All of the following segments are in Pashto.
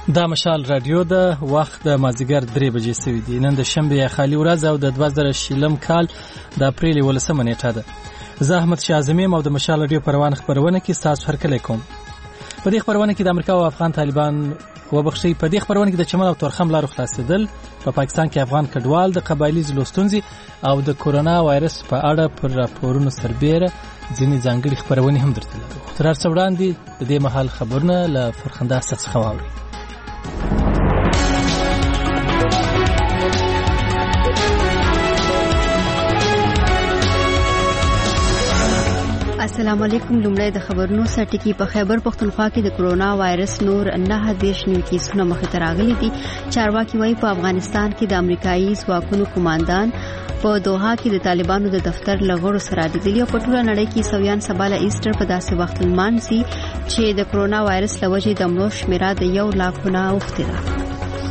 دا مشال رادیو ده. وخت د مازیګر 3 بجې سوي دي. نن د شنبه خالي ورځ او د 2020 کال د اپریل 18 نیټه ده. زه احمد شاه اعظمي او د مشال رادیو پروان خبرونه کې تاسو هرکلی کوم. په دې خبرونه کې د امریکا او افغان طالبان وبخښي په دې خبرونه کې د چمن او تورخم لارو خلاصېدل، په پاکستان کې افغان کډوال د قبایلی زلوستونزي او د کورونا وایرس په اړه پر راپورونو سربېره ځینې ځانګړي خبرونه هم درته لرو. تر هر څه وړاندې د دې مهال خبرونه له فرخنده اسد څخه واورئ. السلام علیکم. لومړی د خبرونو سرټکی. په خیبر پختونخوا کې د کرونا وایرس نور 9 نوي کیسونه مخې ته راغلي دي. چارواکي وايي په افغانستان کې د امریکایي ځواکونو کمانډان په دوحه کې د طالبانو د دفتر لغړو سره لیدلي او په ټوله نړۍ کې سویان سباله ایسټر په داسې وخت لمانځي چې د کرونا وایرس لوجې د مړو شمیره د 1 لاکونه اوښتې ده.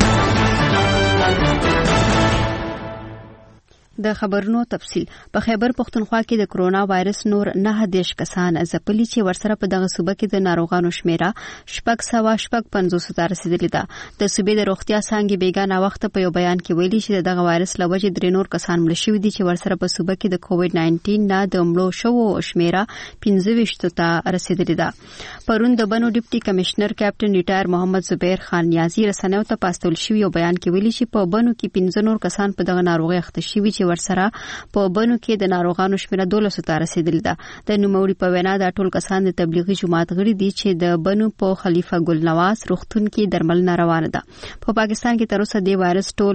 د خبرونو تفصیل. په خیبر پختونخوا کې د کرونا وایرس نور 9 کسان ځپلي چې ورسره په دغه صوبه کې د ناروغانو شمیره 650 ته رسیدلې ده. د صوبې د روغتیا څانګې بیګانه وخت په یو بیان کې ویلي چې دغه وایرس لوجې 3 نور کسان مړ شوي دي چې ورسره په صوبه کې د کووډ 19 نه د مړو شوو شمیره 25 ته رسیدلې ده. پرون د بنو ډیپټي کمشنر کیپټن ریټایر محمد زبیر خان نیازی رسنیو ته پاستول شوی او بیان کې ویلي چې په بنو کې 15 نور کسان په دغه ناروغي اخته شوي چې ورسره په بنو کې د ناروغانو شمیره 12 ته رسیدلې ده. د نوموړي په وینا دا ټول کسان د تبلیغي جماعت غړي دي چې د بنو په خلیفہ ګل نواز روغتون کې درملنه روانه ده. په پاکستان کې تر اوسه د وایرس ټول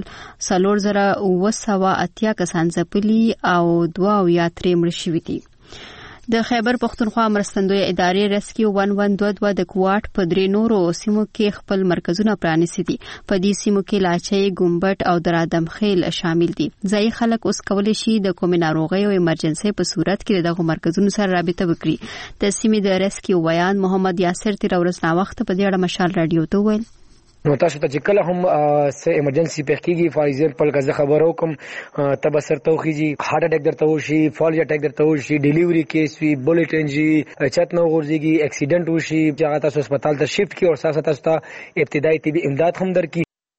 4980 کسان ځپلي او 2 یا 3 مړ شوي دي. د خیبر پختونخوا مرستندوی ادارې ریسکیو 1122 د کوواټ په 3 نورو سیمو کې خپل مرکزونه پرانیستي دي. په دې سیمو کې لاچي، ګمبټ او درادم خیل شامل دي. ځای خلک اوس کولی شي د کومې ناروغۍ او ایمرجنسي په صورت کې دغه مرکزونو سره رابطه وکړي. د سیمې د ریسکیو ویان محمد یاسر تیر ورځ نا وخت په دې اړه مشال رادیو ته ویل. نو تاسو ته چې کله هم سه ایمرجنسي په کېږي فار ایگزامپل که زه خبرو کوم تب سر توخیږي، هارت اٹیک درته وشي، فالج اٹیک درته وشي، ډیلیوري کیس وي، بولټ انجری، چت نو غورځيږي، اکسیډنټ وشي، چې هغه تاسو هسپتال ته شفت کی او تاسو ته ابتدایي طبي امداد هم درکړي.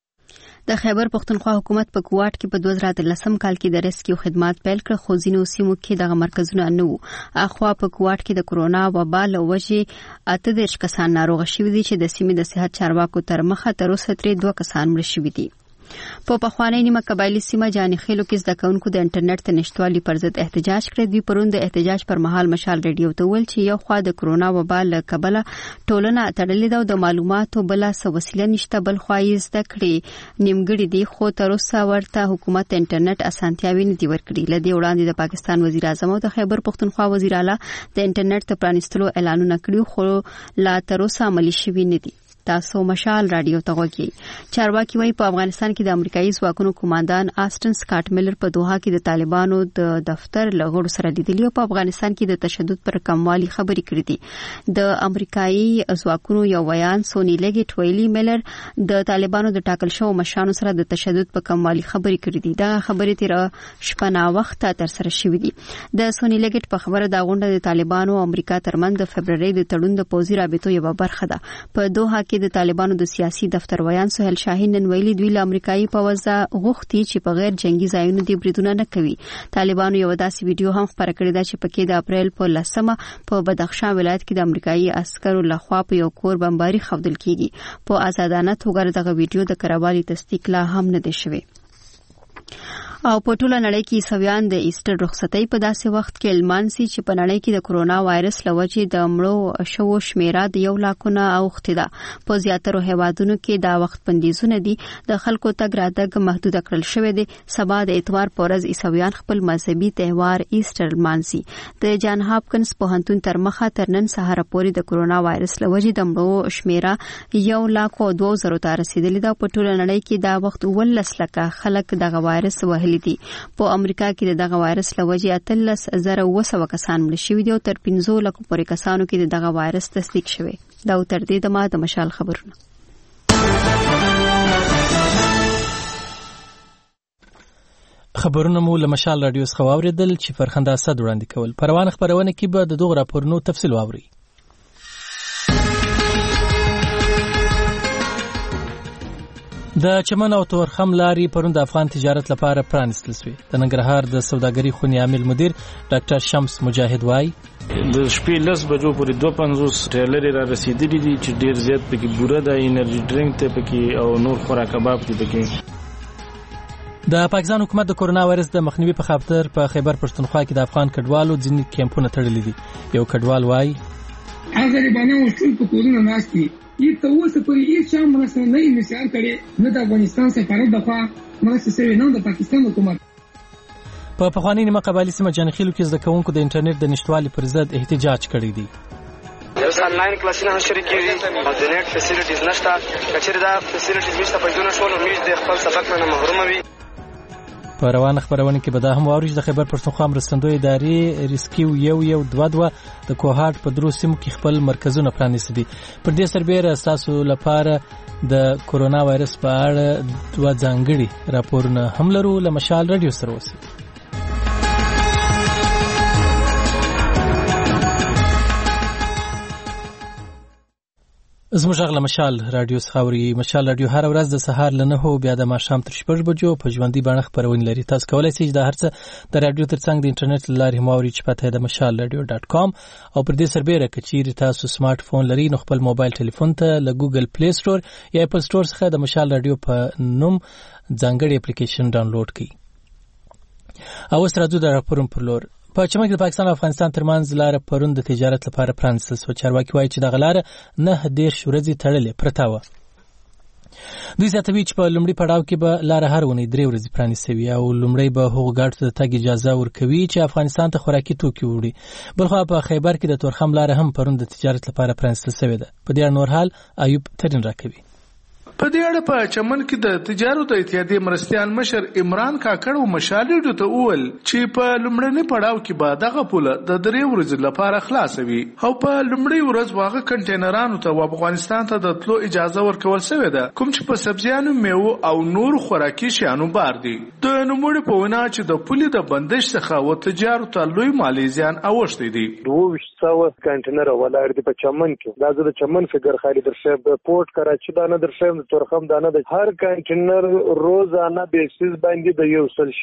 د خیبر پختونخوا حکومت په کوواټ کې په 2013 کال کې د ریسکیو خدمات پیل کړ، خو ځینو سیمو کې دغه مرکزونه نه وو. اخوا په کوواټ کې د کرونا وبا له وجې 38 کسان ناروغ شوي دي چې د سیمې د صحت چارواکو تر مخه تر اوسه 2 کسان مړ شوي دي. په پخوانی نیمه قبایلی سیمه جاني خېلو کې زده کوونکو د انټرنیټ ته نشټوالي پر ضد احتجاج کړی. دوی پرون د احتجاج پر مهال مشال رادیو ته ویل چې یو خوا د کرونا وبا له کبله ټولنه تړلې ده او د معلوماتو بل څه وسیله نشته، بل خوا یې زده کړې نیمګړي دي، خو تر اوسه ورته حکومت انټرنیټ اسانتیاوي نه دي ورکړي. لدې وړاندې د پاکستان وزیر اعظم او د خیبر پختونخوا وزیر اعلی د انټرنیټ ته پرانیستلو اعلانونه کړي، خو لا تر اوسه عملي شوي نه دي. تاسو مشال رادیو ته وګورئ. چارواکي وايي په افغانستان کې د امریکایي ځواکونو کمانډان آسټن سکاټ میلر په دوحه کې د طالبانو د دفتر لغړو سره لیدلي او په افغانستان کې د تشدد پر کموالي خبرې کړې دي. د امریکایي ځواکونو یو ویان سونی لیګټ ویلي میلر د طالبانو د ټاکل شوو مشرانو سره د تشدد په کموالي خبرې کړې دي. دا خبرې تیر شپه وخت تر سره شوې دي. د سونی لیګټ په خبره دا غونډه د طالبانو او امریکا ترمنځ د فبرवरी د تړون د پوځي رابطو یو برخه ده. په دوحه کې د طالبانو د سیاسي دفتر ویان سهیل شاهین نن ویلي دوی له امریکایي پوځ غوښتي چې په غیر جنگي ځایونو کې بریدونه نه کوي. طالبانو یو داسې ویډیو هم خپره کړی دا چې پکې د اپریل په 10 په بدخشان ولایت کې د امریکایي عسکرو لخوا په یو کور بمباري خوندل کیږي. په آزادانه توګه دغه ویډیو د کراوالي تصدیق لا هم نه دی شوی. او په ټوله نړۍ کې سویان د ایسټر رخصتۍ په داسې وخت کې لمانځي چې په نړۍ کې د کرونا وایرس لوجې د مړو شوو شمیره د 1 لاکونه اوښتې ده. په زیاترو هیوادونو کې دا وخت بندیزونه دي، د خلکو تګ راتګ محدود کړل شوی دی. سبا د اتوار په ورځ عیسویان خپل مذهبي تهوار ایسټر لمانځي. د جان هاپکنز پوهنتون تر مخه تر نن سهار پورې د کرونا وایرس لوجې د مړو شمیره 1,02,000 ته رسیدلې ده. په ټوله نړۍ کې دا وخت 19 لکه خلک دغه وایرس وهلي دي. په امریکا کې دغه وایرس لوجې 13,200 کسان مړ شوي دي او تر 15 لکو پورې کسانو کې دغه وایرس تصدیق شوی. دا تر دې دمه د مشال خبرونه. خبرونه مو له مشال رادیو څخه واوریدل چې فرخنده اسد وړاندې کول. پروان خبرونه کې به د دغه راپورونو تفصیل واوري. د چمن او تورخم لارې پرون د افغان تجارت لپاره پرانیستل شوې. د ننګرهار د سوداګرۍ خونې عامل مدیر ډاکټر شمس مجاهد وایي د شپې 10 بجو پورې 250 ټریلر را رسیدلي دي چې ډیر زیات پکې بوره د انرژي ډرینک ته پکې او نور خوراک کباب دي پکې. د پاکستان حکومت د کورونا وایرس د مخنیوي په خاطر په خیبر پښتونخوا کې د افغان کډوالو ځینې کیمپونه تړلي دي. یو کډوال وایي غریبانو ټول په کورونه ناست دي. یہ تو وہ سپری ایک شام مرسته نہیں انتشار کرے نہ د افغانستان سفارت دفاع مرسته سوی نه د پاکستان حکومت. په پخوانی نیمه قبایلي سیمه جانخیلو کې زده کوونکو د انټرنیټ د نشټوالي پر ضد احتجاج کړی دی. اوس آنلاین کلاسونه شریک کیږي او د نت فیسیلیټیز نشته. کچېر دا فیسیلیټیز نشته په دونه شول میز د خپل سبق نه محروم وي. په روانه خبرونه کې به دا هم واورئ چې د خیبر پښتونخوا مرستندوی ادارې ریسکیو 122 د کوهاټ په درو سیمو کې خپل مرکزونه پرانیستي دي. پر دې سربېره تاسو لپاره د کورونا وایرس په اړه دوه ځانګړي راپورونه هم لرو. له مشال رادیو سره اوسئ. زموږ غږ له مشال رادیو څخه اوري. مشال رادیو هر ورځ د سهار له 9 بیا د ماښام تر 6 بجو په ژوندۍ بڼه خپرونې لري. تاسو کولی شئ چې دا هر څه د رادیو ترڅنګ د انټرنیټ له لارې هم واورئ چې پته یې د mashalradio.com او پر دې سربېره که چیرې تاسو سمارټ فون لرئ نو خپل موبایل ټلیفون ته له ګوګل پلی سټور یا اپل سټور څخه د مشال رادیو په نوم ځانګړی اپلیکیشن ډاونلوډ کړئ. او اوس راځو د راپورونو پر لور. په چمن کې د پاکستان او افغانستان ترمنځ لاره پرون د تجارت لپاره پرانیستل شوه. چارواکي وایي چې دغه لاره 9 ورځې تړلې پرته وه. دوی زیاتوي چې په لومړي پړاو کې به لاره هر اونۍ 3 ورځې پرانیستوي او لومړی به هغو ګاډو ته د تګ اجازه ورکوي چې افغانستان ته خوراکي توکي وړي. بلخوا په خیبر کې د تورخم لاره هم پرون د تجارت لپاره پرانیستل شوې ده. په دې اړه نور حال ایوب ترین راکوي. په دې اړه په چمن کې د تجارت اتحادیې مرستیال مشر عمران کاکړ او مشالډو ته وویل چې په لومړني پړاو کې به دغه پوله د 3 ورځې لپاره خلاصوي او په لومړۍ ورځ واغه کنټینرانو ته افغانستان ته د تلو اجازه ورکول شوې ده کوم چې په سبزیانو میوه او نور خوراکي شیانو بار دي. د نوموړي په وینا چې د پولې د بندش څخه و تجارت لوی مالی زیان اوښتي دي. 200 کنټینر ولاړ دي په چمن کې. دا د چمن فګر خالد درشب پورت کراچي دا نه درشب تورخم دانه د هر کنټینر روزانه بیسیس باندې د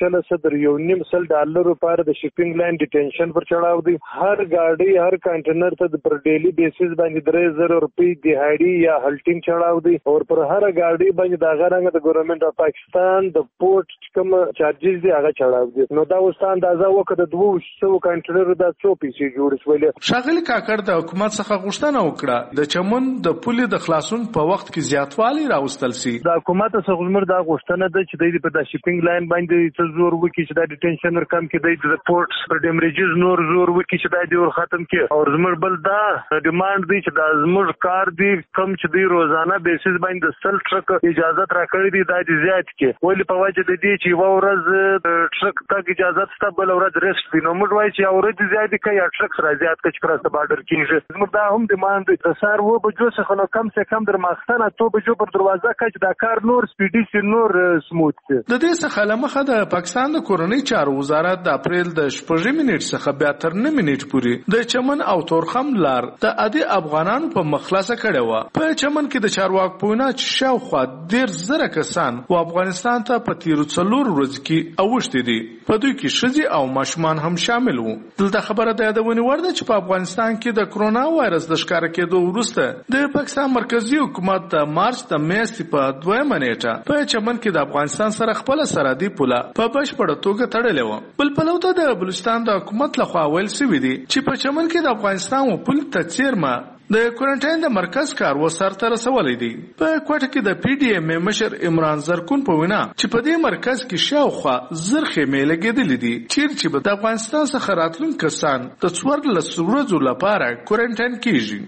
1.5 $1.5 لپاره د شپینګ لاین ډیټنشن پر چړاو دی. هر گاډي هر کنټینر ته پر ډیلی بیسیس باندې 3000 روپۍ دیهاړي یا هلټینګ چړاو دی او پر هر گاډي باندې د غرنګ د ګورنمنت اف پاکستان د پورت کوم چارجز دی هغه چړاو دی. نو دا اوس اندازه وکړه د 200 کنټینر د 100 پیسې جوړ شول. شاغلی کاکړ د حکومت څخه غوښتنه وکړه د چمن د پولې د خلاصون په وخت کې زیاتوالی راوستل شي. د حکومت څخه زموږ دا غوښتنه ده چې د په شپینګ لاین باندې څه زور وکړي چې د ډیټنشن ورکم کې د پورټس پر ډیمریجز نور زور وکړي چې دا دی ور ختم کې او زموږ بل دا ډیماند دی چې دا زموږ کار دی کم چې دی روزانه بیسیس باندې سل ټرک اجازه راکړي دی دا دی زیات کې ولې په وجه د دې چې و ورځ ټرک تک اجازه ست بل ورځ ریسټ دی نو موږ وایي چې اورید زیات کې یا ټرک سره زیات کې چې کراس بارډر کېږي زموږ دا هم ډیماند دی سر و بجو څخه نو کم سے کم در ماخستانه تو بجو پر دروازه کې دا کار نور سپیډي سي نور سموث. د دې څخه لمخه د پاکستان د کورنۍ چارو وزارت د اپریل د 8 منټ څخه بیا تر 9 منټ پورې د چمن او تورخم لار د عادي افغانانو په مخلصه کړې و. په چمن کې د چارواک پوینا چې شاوخوا 10,000 کسان و افغانستان ته په تیرو 4 ورځې کې اوښتي دي. په دوی کې ښځې او ماشومان هم شامل وو. دلته خبره ده د ونی ورده چې په افغانستان کې د کرونا وایرس د ښکار کېدو وروسته د پاکستان مرکزی حکومت د مارچ د میاشتې په 2 منېټه په چمن کې د افغانستان سره خپل سرحدي پوله په بشپړه توګه تړلې و. بل پلو ته د بلوچستان د حکومت لخوا ویل شوی دی چې په چمن کې د افغانستان و پول ته څیرمه د کوارنټاین د مرکز کار و سرته رسولې دي. په کوټه کې د پی ډی ایم مشر عمران زرکون په وینا چې په دې مرکز کې شاوخوا زرخه میلګېدلې دي چې په افغانستان څخه راتلونکي کسان د 14 ورځې لپاره کوارنټاین کیږي.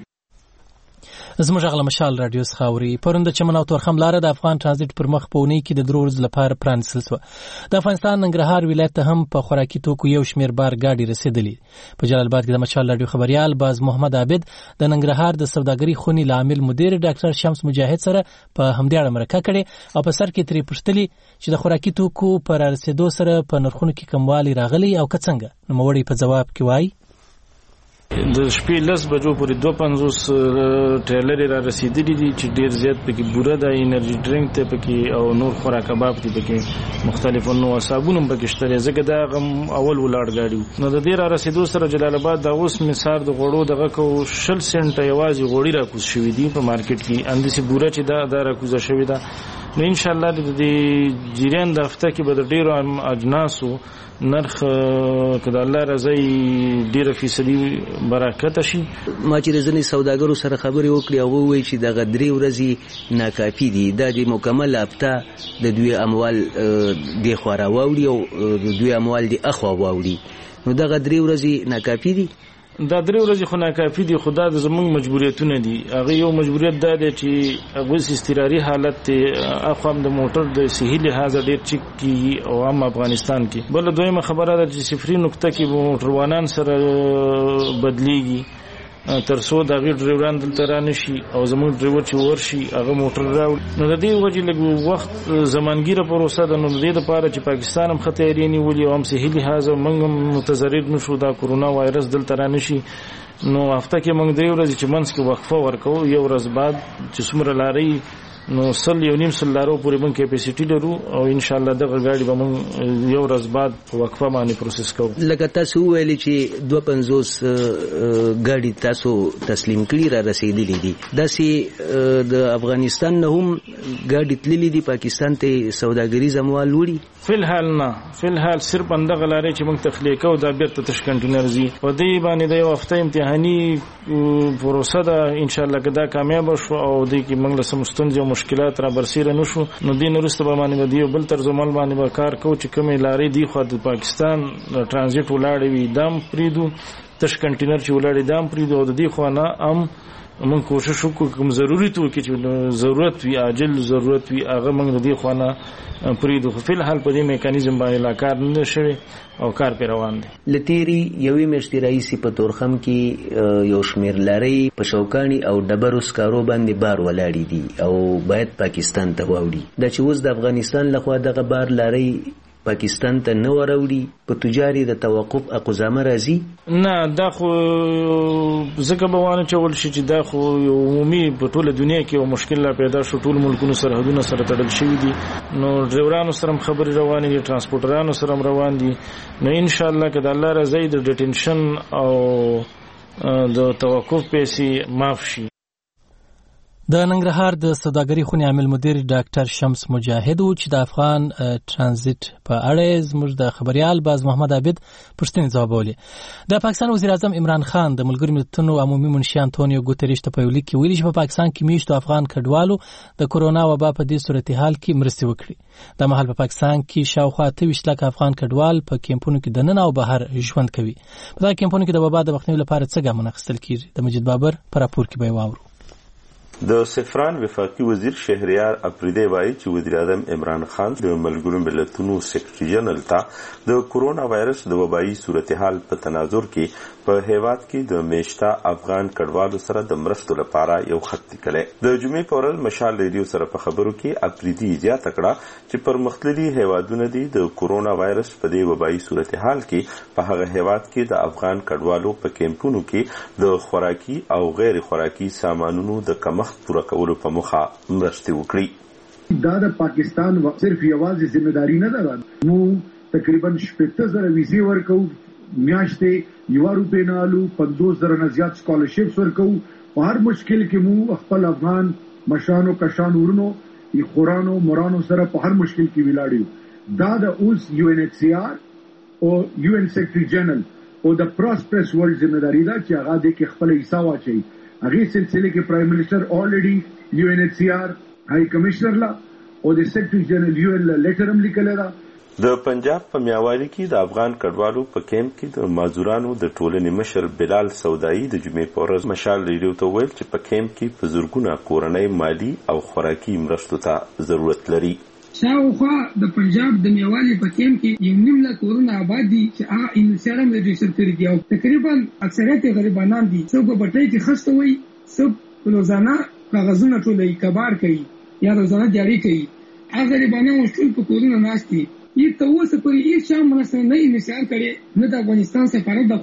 زموږ غږ له مشال رادیو څخه اوري. پرون د چمن او تورخم لاره د افغان ترانزیت پر مخ په اونۍ کې د 3 ورځو لپاره پرانیستل شوه. د افغانستان ننګرهار ولایت ته هم په خوراکي توکو یو شمېر بار ګاډي رسېدلي. په جلال آباد کې د مشال رادیو خبريال باز محمد عابد د ننګرهار د سوداګرۍ خونې لامل مدیر ډاکټر شمس مجاهد سره په همدې اړه مرکه کړې او په سر کې ترې پوښتلي چې د خوراکي توکو پر رسېدو سره په نرخونو کې کموالی راغلی او که څنګه. نوموړی په ځواب کې وایي د شپې 10 بجو پورې 250 ټریلر را رسیدلي دي چې ډیر زیات پکې بوره د انرژي ډرینک ته پکې او نور خوراک کباب ته پکې مختلفو نو صابون پکې شته ځکه دا اول ولاړ غاډي نو د ډیر را رسیدو سره جلال آباد د اوس مثال د غوړو دغه کو 60 سنت یوازې غوړي را کوز شوې دي په مارکیټ کې اندسي بوره چې دا را کوزه شوې ده نو ان شاء الله د جریان د هفته کې به د ډیرو اجناسو نرخ کله الله رضای ډیره فیصدي برکت شي. ما چې ځنې سوداګرو سره خبرې وکړې او وایي چې دغه 3 ورځې ناکافي دي د مکمل هفته د دوی اموال د خورا واوړي او د دوی اموال د اخوا واوړي نو دغه 3 ورځې ناکافي دي. دا 3 ورځې خو ناکافي دي خو دا د زمونږ مجبوریتونه دي هغه یو مجبوریت دا دی چې هغه استقراري حالت ته اخو هم د موټر د صحي لحاظ ډیر چک کی او هم افغانستان کې بل دویمه خبره ده چې صفري نقطه کې موټروانان سره بدلیږي تر څو د غیر ډرایوران دلته را نشي او زموږ ډرایور چې ورشي هغه موټر راوړي نو د دې وجې لږ وخت زمانګیره پروسه ده نو د دې لپاره چې پاکستان هم خطرې نیولې او هم صحي لحاظ موږ هم متضرر نشو دا کورونا وایرس دلته را نشي نو هفته کې موږ 2 ورځې چې منځ کې وقفه ورکو یو ورځ بعد چې څومره لاري نو سل یو نیم سل لارو پورې موږ کیپاسټي لرو او ان شاء الله دغه غاډي به موږ یو ورځ بعد وقفه باندې پروسس کوو. لکه تاسو ویلي چې 250 غاډي تاسو تسلیم کړي را رسیدلې دي داسې د افغانستان نه هم غاډي تللې دي پاکستان ته سوداګریز اموال وړي فلحال نه فلحال صرف اندغه لارې چې موږ تخلیق او د بیرته تش کنټینر زی په دې باندې د یو هفته امتحاني پروسه ده ان شاء الله کدا کامیاب شو او دې کې موږ له سمستونځ مشکلات را برسیره نشو نو دین وروسته به باندې دیو بل تر زمال باندې به کار کو چې کومې لارې دی خو د پاکستان ترانزیت ولاړې وي دام پریدو تش کنټینر چې ولاړې دام پریدو او د دې خو نه موږ کوشش وکړو کوم ضروري تو کې چې ضرورت وي عاجل ضرورت وي هغه موږ د دې خو نه پریدو خو فل حال په دې میکانیزم باندې لا کار نه شوی او کار پر روان دي. لتیری یوې میاشتې رئیس په تورخم کې یو شمیر لاري په شوکانی او ډبرو سکارو باندې بار ولاړې دي او باید پاکستان ته واوړي دا چې اوس د افغانستان لخوا دغه بار لاري پاکستان ته نه وروړي په تجاري د توقف اقدامه راځي نه دا خو زکه به وانه چول شي چې دا خو عمومي په ټوله دنیا کې یو مشکل پیدا شو ټول ملکونو سرحدونه سره تړل شوي دي نو ډرایورانو سره خبرې روانې دي ترانسپورټرانو سره روان دي نو ان شاء الله کله الله رضای د ډیټنشن او د توقف پیسې معاف شي. د ننګرهار د سوداګري خونې عامل مدیر ډاکټر شمس مجاهد و چې د افغان ترانزیت په اړه زموږ د خبريال باز محمد عابد پوښتنې ځوابولې. د پاکستان وزیر اعظم عمران خان د ملګرو ملتونو عمومي منشي انټونیو ګوتریش ته په لیک کې ویلي چې په پاکستان کې میشتو افغان کډوالو د کورونا وبا په دې صورتحال کې مرستې وکړي. د مهال په پاکستان کې شاوخوا 28 لک افغان کډوال په کیمپونو کې د نن او بهر ژوند کوي. په دا کیمپونو کې د وبا د مخنیوي لپاره څه ګامونه اخیستل کیږي؟ د مجید بابر په راپور کې به واورو. د سفران وفاقي وزیر شهریار اپریدی وایي چې وزیر اعظم عمران خان د ملګرو ملتونو سیکریټری جنرال ته د کورونا وایرس د وبایي صورتحال په تناظر کې په هیواد کې د میشتا افغان کډوالو سره د مرستو لپاره یو خط لیکلی. د جمعې په ورځ مشال ریډیو سره په خبرو کې اپریدی زیاته کړه چې پرمختللي هیوادونه دي د کورونا وایرس په دې وبایي صورتحال کې په هغه هیواد کې د افغان کډوالو په کیمپونو کې د خوراکي او غیر خوراکي سامانونو د کمښت پوره کولو په موخه مرستې وکړي. دا د پاکستان صرف یوازې ذمہداري نه ده مو تقریبا 70,000 ویزې ورکو میاشتې یو روپے نه الو 50,000 نه زیات سکالرشپس ورکو په هر مشکل کې مو خپل افغان مشانو کشان ورونو ی خورانو مرانو سره په هر مشکل کې ولاړو. دا د اوس UNHCR او UN سیکریټری جنرال او د پراسپرس ورلد ذمہداري ده چې هغه د کې خپل حصہ واچي. هغه سلسله کې پرایم منسٹر already UNHCR هاي کمشنر لا او د سیکریټری جنرال UN لا لیټر هم لیکل دا. د پنجاب په میاوالی کې د افغان کډوالو په کیمپ کې د مازورانو د ټولنې مشر بلال سودایي د جمعې په ورځ مشال ریډیو ته ویل چې په کیمپ کې په زرګونه کورنۍ مالی او خوراکي مرستو ته ضرورت لري. شاوخوا د پنجاب د میاوالی په کیمپ کې یو نیم لک کورونه آباد دي چې هغه انسیارم رجسټر کړي دي او تقریبا اکثریت غریبانان دي. څوک په بټۍ کې خسته وي څوک روزانه کاغذونه ټولوي کبار کوي یا روزانه جاری کوي. هغه غریبانان ټول په کورونه ناست دي. یہ تو وہ سپری یہ شام مناسب نہیں انتشار کرے نہ تو افغانستان سفارت دفاع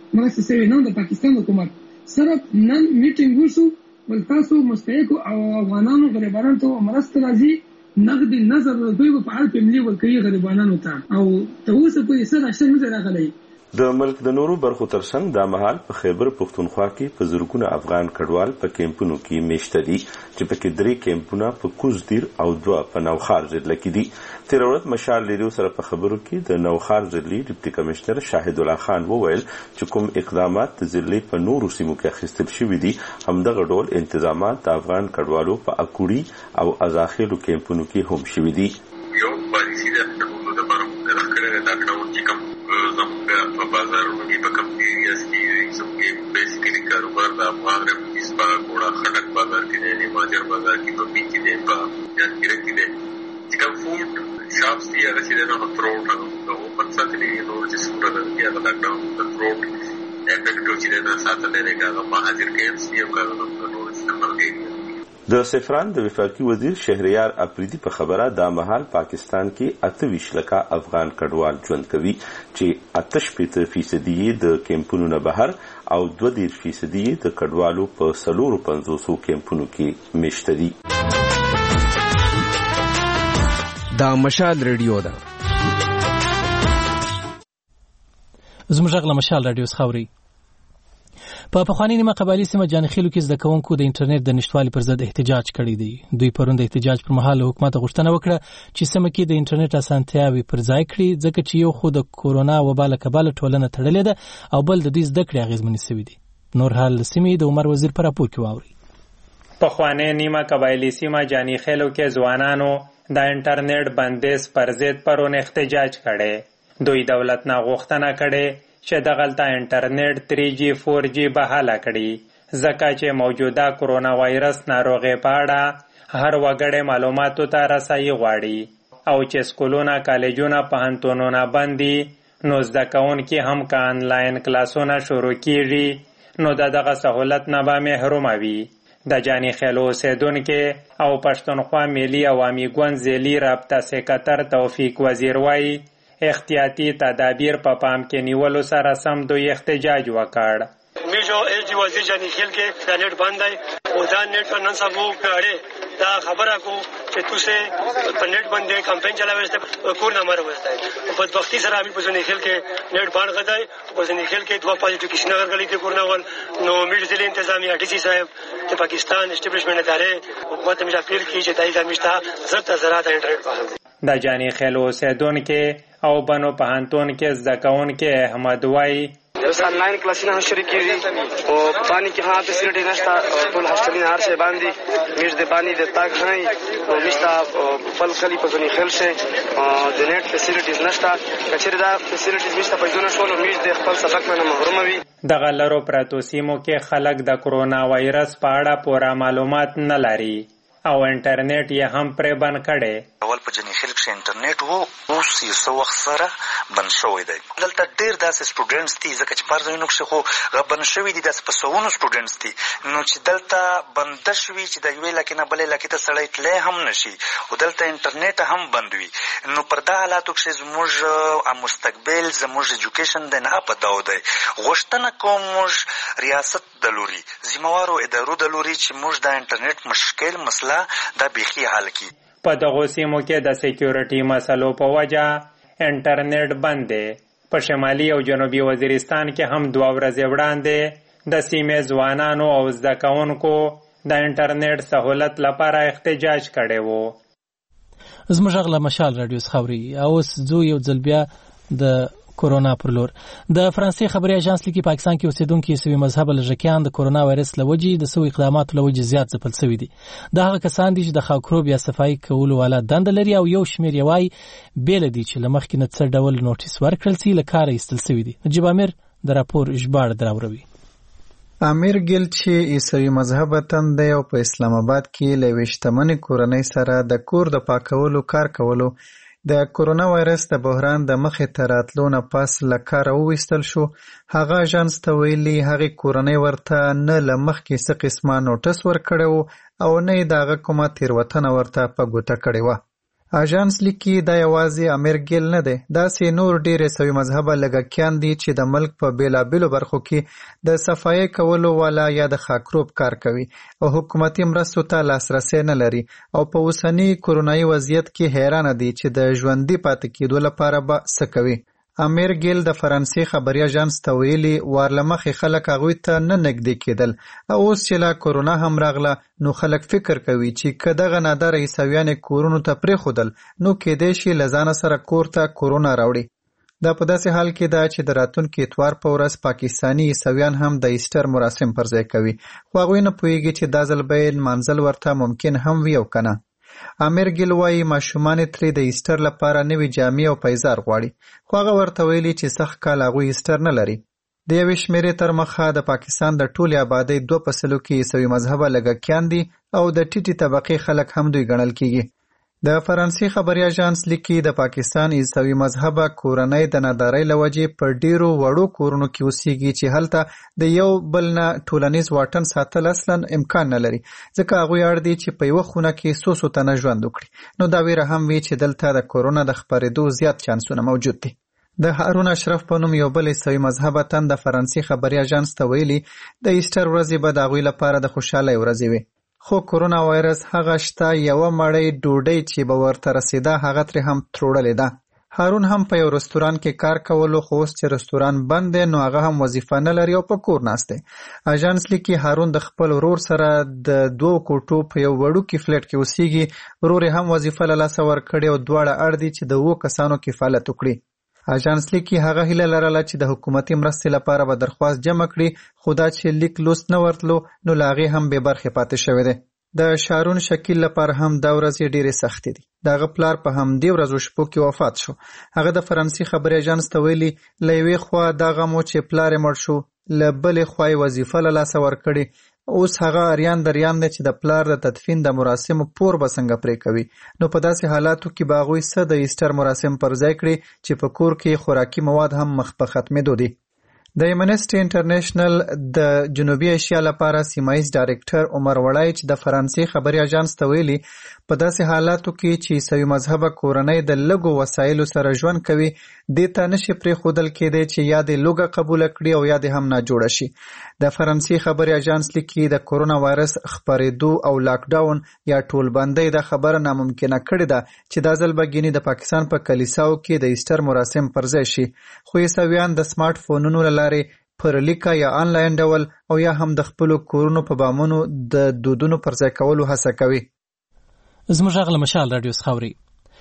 مرسته شوی نه د پاکستان حکومت صرف نن میټینګ وشو ول تاسو مستحق او افغانانو غریبانو ته مرسته راځي نقد نظر دوی په اړه پملی ورکوي غریبانو ته او ته اوسه په سره شته نه راغلی د ملک د نورو برخو ترڅنګ د مهال په خیبر پختونخوا کې په زرګونه افغان کډوال په کیمپونو کې میشته دي چې پکې 3 کیمپونه په کوزدیر او 2 په نوخار ضلع کې دي. تیر ورځ مشال لیدو سره په خبرو کې د نوخار ضلع ډیپټي کمشنر شاهد الله خان وویل چې کوم اقدامات د ضلع په نورو سیمو کې اخیستل شوي دي همدغه ډول انتظامات د افغان کډوالو په اکوړي او ازاخیلو کیمپونو کې هم شوي دي. یو پالیسي د ټولو د بارو د لخرې د کډوالو چې کوم زموږ په بازارونو کې په کوم ایریاز کې زموږ بیسیکلی کاروبار د افغان رپیس په ګوړه خټک بازار کې دی ماجر بازار کې په پی کې دی په جانګیر کې دی چې کوم فوډ شاپس دی هغه چې نه تروټ او په ساتلې نور چې څومره د هغه لاکډاون د تروټ افیکټ چې نه ساتلې نه هغه مهاجر کېمپس یو کارونه نور استعمال کوي. د سفران د وفاقي وزیر شهریار اپریدي په خبره د مهال پاکستان کې 28 لکه افغان کډوال ژوند کوي چې 88% د کیمپونو نه بهر او 2% د کډوالو په 450 کیمپونو کې میشته دي. دا مشال ریډیو ده. زموږ غږ له مشال رادیو څخه اوري. په پخواني نیمه قبایلي سیمه جانخیلو کې زده کوونکو د انټرنیټ د نشټوالي پر ضد احتجاج کړی دی. دوی پرون د احتجاج پر مهال حکومت غوښتنه وکړه چې سیمه کې د انټرنیټ اسانتیاوې پر ځای کړي ځکه چې یو خو د کورونا وبا له کبله ټولنه تړلې ده او بل د دوی زده کړې اغېزمنې شوې دي. نور حال سیمې د عمر وزیر په راپور کې واوري. پخواني نیمه قبایلي سیمه جانخیلو کې ځوانانو د انټرنیټ بندیز پر ضد پرون احتجاج کړي. دوی دولت نه غوښتنه کړي چې دغلته انټرنیټ 3G 4G بحاله کړي ځکه چې موجوده کرونا وایرس ناروغي په اړه هر وګړی معلوماتو ته رسایي غواړي او چې سکولونه کالجونه پوهنتونونه بند دي نو زده کوونکي هم که آنلاین کلاسونه شروع کیږي نو دغه سهولت نه به محروم وي. د جانخیلو اوسیدونکي او پښتونخوا ملي عوامي ګوند ضلعي رابطه سکرټر توفیق وزیر وایي احتیاطي تدابیر په پام کې نیولو سره سم دوی احتجاج وکړ. میجو ایجی وزیر جانخیل کې دا نیټ بند دی او دا نیټ پر نن سبا کړه دا خبره کو چې تاسو په نیټ باندې کمپاین چلاوسته کور نه مر وسته په بدبختی سره په جانخیل کې نیټ بند غدای او جانخیل کې دوه پازیټیو کیسونه ورغلي دي کور نه ول نو میډ ضلع انتظامی ډي سي صاحب د پاکستان اسټابلیشمنت ادارې حکومت مجا پیل کی چې دای زميشته زړه زراعت انټرنیټ په د جانخیل اوسیدونکي او بنو پوهنتون کې زده کوونکي احمد وای آنلاین کلاسونه شریکېږي او باندې کې ها فیسیلیټي نشته ټول هاستلین هر څه باندې میز د باندې د تاګ نه او مشتا فل خلی په ځنی خل شه د نیټ فیسیلیټیز نشته کچېره دا فیسیلیټیز مشتا په ځونه شول میز د خپل سبق نه محروم وي. دغه لرو پراتو سیمو کې خلک د کرونا وایرس په اړه پوره معلومات نه لري او انټرنیټ یې هم پرې بند کړي. اول په جنخیل کې انټرنیټ وو اوس یې څو وخت سره بند شوی دی. دلته ډېر داسې سټوډنټس دي ځکه چې پارځایونو کې خو بند شوي دي داسې په سوونو سټوډنټس دي نو چې دلته بنده شوي چې د یوې لکې نه بلې لکې ته سړی تللی هم نشي او دلته انټرنیټ هم بند وي نو پر دا حالاتو کې زموږ مستقبل زموږ ایجوکیشن دی نه په داو دی. غوښتنه کوم موږ ریاست د لوري ذمهوارو ادارو د لوري چې موږ د انټرنیټ مشکل مسله دا بیخي حل کړي. په دغو سیمو کې د سکیورټي مسلو په وجه انټرنیټ بند دی. په شمالي او جنوبي وزیرستان کې هم 2 ورځې وړاندې د سیمې ځوانانو او زده کوونکو د انټرنیټ سہولت لپاره احتجاج کړی وو. زموږ غږ له مشال رادیو څخه اوري. اوس ځو یو ځل بیا د کورونا پر لور. د فرانسې خبري اژانس لیکي پاکستان کې اوسیدونکي سوي مذهب لژکیان د کورونا وایرس لوجي د سوي اقداماتو لوجي زیات ځپل شوی دي. دا هغه کسان دي چې د خاکروب یا صفائی کولو والا دند لري او یو شمیر یوای بیل دي چې لمخکې نه څه ډول نوټیس ورکړل سي لکاره ایستل شوی دي. نجیب امیر د راپور ژباړه دراوروي. امیر ګل چې عیسوي مذهب تند دی او په اسلام آباد کې له وشتمنې کورنۍ سره د کور د پاکولو کار کولو د کورونا وایرس د بحران د مخې ته راتلو نه پس له کاره وویستل شو. هغه اژانس ته ویلي هغې کورنۍ ورته نه له مخکې څه قسمه نوټس ورکړی و او نه یې د هغه کومه تېروتنه ورته په ګوته کړې وه. اژانس لیکي دا یوازې امیر ګیل نه دی، داسې نور ډېرې سوي مذهبه لږکیان دي چې د ملک په بېلابېلو برخو کې د صفایي کولو والا یا د خاکروب کار کوي او حکومتي مرستو ته لاسرسی نه لري او په اوسني کورونایي وضعیت کې حیرانه دي چې د ژوندي پاتې کېدو لپاره به څه کوي. امیر ګیل د فرانسې خبري اژانس ته ویلي وار له مخې خلک هغوی ته نه نږدې کېدل او اوس چې لا کورونا هم راغله نو خلک فکر کوي چې که دغه نادره عیسویان کورونو ته پرېښودل نو کېدای شي له ځانه سره کور ته کورونا راوړي. دا په داسې حال کې ده چې د راتلونکي اتوار په ورځ پاکستاني عیسویان هم د ایسټر مراسم پر ځای کوي، خو هغوی نه پوهېږي چې دا ځل به یې نمانځل ورته ممکن هم وي او که نه. امیر ګیل وایي ماشومان ترې د ایسټر لپاره نوې جامې او پیزار غواړي، خو هغه ورته ویلي چې سخت کال هغوی ایسټر نه لري. د یوې شمېرې تر مخه د پاکستان د ټولې آبادۍ 2% کې عیسوي مذهبه لږکیان دي او د ټیټې طبقې خلک هم دوی ګڼل کېږي. د فرانسې خبري اژانس لیکي د پاکستان عیسوي مذهبه کورنۍ د نادارۍ له وجې په ډیرو وړو کورونو کې اوسېږي چې هلته د یو بل نه ټولنیز واټن ساتل اصلا امکان نه لري، ځکه هغوی اړ دي چې په یوه خونه کې څو تنه ژوند وکړي. نو دا ویره هم وي چې دلته د کورونا د خپرېدو زیات چانسونه موجود دي. د هارون اشرف په نوم یو بل عیسوي مذهبه تن د فرانسې خبري اژانس ته ویلي د ایسټر ورځې به د هغوی لپاره د خوشحالۍ ورځې وي، خو کورونا وایرس هغه شته یوه مړۍ ډوډۍ چې به ورته رسېده هغه ترې هم تروړلې ده. هارون هم په یو رستوران کې کار کولو، خو اوس چې رستوران بند دی نو هغه هم وظیفه نه لري او په کور ناست دی. اژانس لیکي هارون د خپل ورور سره د 2 کوټو په یو وړوکي فلیټ کې اوسېږي، ورور یې هم وظیفه له لاسه ورکړې او دواړه اړ دي چې د 2 کسانو کفالت وکړي. اژانس لیکي هغه هیله لرله چې د حکومتي مرستې لپاره به درخواست جمع کړي، خو دا چې لیک لوست نه ورتلو نو له هغې هم بې برخې پاتې شوی دی. د شارون شکیل لپاره هم دا ورځې ډېرې سختې دي. د هغه پلار په همدې ورځو شپو کې وفات شو. هغه د فرانسې خبري اژانس ته ویلي له یوې خوا دا غم و چې پلار یې مړ شو، له بلې خوا یې وظیفه له لاسه ورکړې، اوس هغه اریان دریان دی چې د پلار د تدفین د مراسمو پور به څنګه پرې کوي. نو په داسې حالاتو کې به هغوی څه د ایسټر مراسم پر ځای کړي چې په کور کې خوراکي مواد هم مخ په ختمېدو دي. د ایمنسټي انټرنیشنل د جنوبي ایشیا لپاره سیمایز ډایرکټر عمر وړای چې د فرانسې خبري اژانس ته ویلي په داسې حالاتو کې چې عیسوي مذهبه کورنۍ د لږو وسایلو سره ژوند کوي دې ته نشي پرېښودل کېدی چې یا دې لوږه قبوله کړي او یا دې هم ناجوړه شي. د فرانسې خبري اژانس لیکي د کورونا وایرس خپرېدو او لاکډاون یا ټولبندۍ دا خبره ناممکنه کړې ده چې دا ځل به ګینې د پاکستان په کلیساو کې د ایسټر مراسم پر ځای شي، خو عیسویان د سمارټ فونونو له لارې پر لیکه یا آنلاین ډول او یا هم د خپلو کورونو په بامونو د دودونو پر ځای کولو هڅه کوي. زموږ غږ له مشال راډیو څخه اورئ.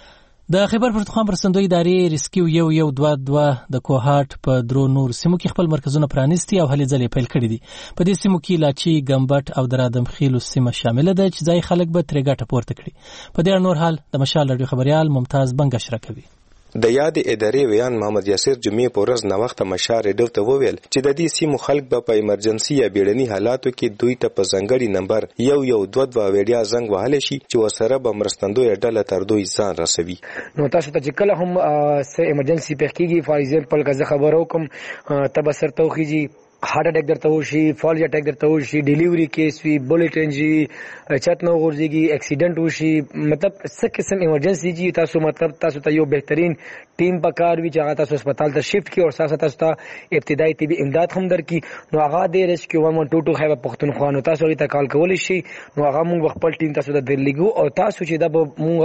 د خیبر پښتونخوا مرستندوی ادارې ریسکیو 122 د کوهاټ په 3 نور سیمو کې خپل مرکزونه پرانیستي او هلې ځلې پیل کړي دي. په دې سیمو کې لاچي، ګمبټ او د رادم خیلو سیمه شامله ده چې ځای خلک به ترې ګټه پورته کړي. په دې نور حال د مشال راډیو خبريال ممتاز بنګ شریک کوي. د یاد ادارې ویان محمد یاسر جمعې په ورځ نوښت مشال ریډیو ته وویل چې د دې سیمو خلک به په ایمرجنسي یا بیړني حالاتو کې دوی ته په ځانګړي نمبر 112 ویډیا زنګ وهلی شي چې ورسره به مرستندوی ډله تر دوی ځان رسوي. نو تاسو ته چې کله هم څه ایمرجنسي پیښ کېږي، فار ایگزامپل که زه خبر وکړم ته به سرته وخیږي هارت اٹیک درته وشي، فالج اٹیک درته وشي، ډیلیوري کیس وي، بولټ انجری، چت نه وغورځېږي، اکسیډنټ وشي، مطلب څه قسم ایمرجنسي چې تاسو مطلب تاسو ته یو بهترین ټیم پکار وي چې هغه تاسو هسپتال ته شفټ کړي او ساسه تاسو ته ابتدایي طبي امداد هم درکړي. نو هغه د ریسکیو 122 خیبر پښتونخوا نو تاسو ته کال کولی شي، نو هغه موږ خپل ټیم تاسو ته درلګو او تاسو چې دا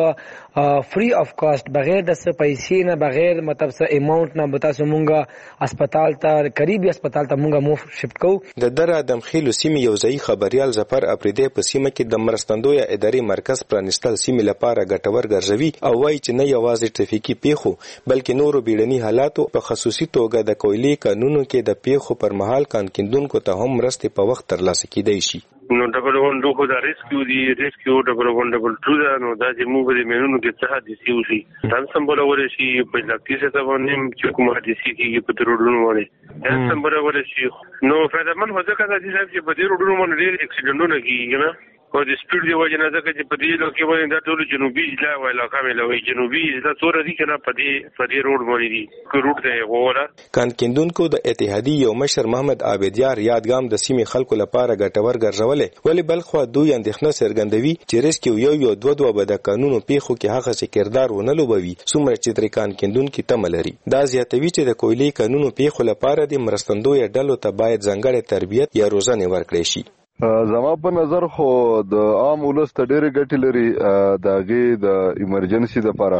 موږ فری اف کاست بغیر د څه پیسې نه، بغیر مطلب څه اماونټ نه به تاسو موږ هسپتال ته قریبي هسپتال ته موږ شفټ کوو. د در ادم خیلو سیمې یو ځای خبريال ظفر اپریدی په سیمه کې د مرستندوی ادارې مرکز پرانیستل سیمې لپاره ګټور ګرځوي او وایي چې نه یوازې ټریفیکي پیښو بلکې نورو بیړني حالاتو په خصوصي توګه د کویلي قانونو کې د پیښو پر مهال کانکیندونکو ته هم مرستې په وخت ترلاسه کیدای شي. نو ډبل 1 خو دا ریسکیو دی، ریسکیو ډبل 2 دا نو دا چې موږ د مینونو کې څه حادثه وشي دا سمبول ورې شي په ځکه څه باندې چې کوم حادثه کیږي په روډونو باندې دا سمبول ورې شي. نو فائدمن هوځه کړه چې په دې روډونو باندې ډېر اکسیډنټونه کیږي نه او د سپیډ دی وجه نه ځکه چې په دې لوکې باندې دا ټول جنوبي ضلع او علاقه مې لوي جنوبي دا تور دي کنه په دې روډ باندې دي کو روډ دی وره کان کیندونکو د اتحادیې یو مشر محمد عابدیار یادګام د سیمې خلکو لپاره ګټور ګرځولې ولی بلخوا دوی اندېښنه څرګندوي چې ریسکیو یو دوه به د قانونو پیښو کې هغه څه کردار ونه لوبوي څومره چې تر کان کیندونکو تمه لري دا زیاتوي چې د کویلي قانونو پیښو لپاره د مرستندوی ډلو ته باید ځانګړې تربیت یا روزنه ورکړي شي زما په نظر خو د عام ولس ته ډېرې ګټې لري د هغې د ایمرجنسي دپاره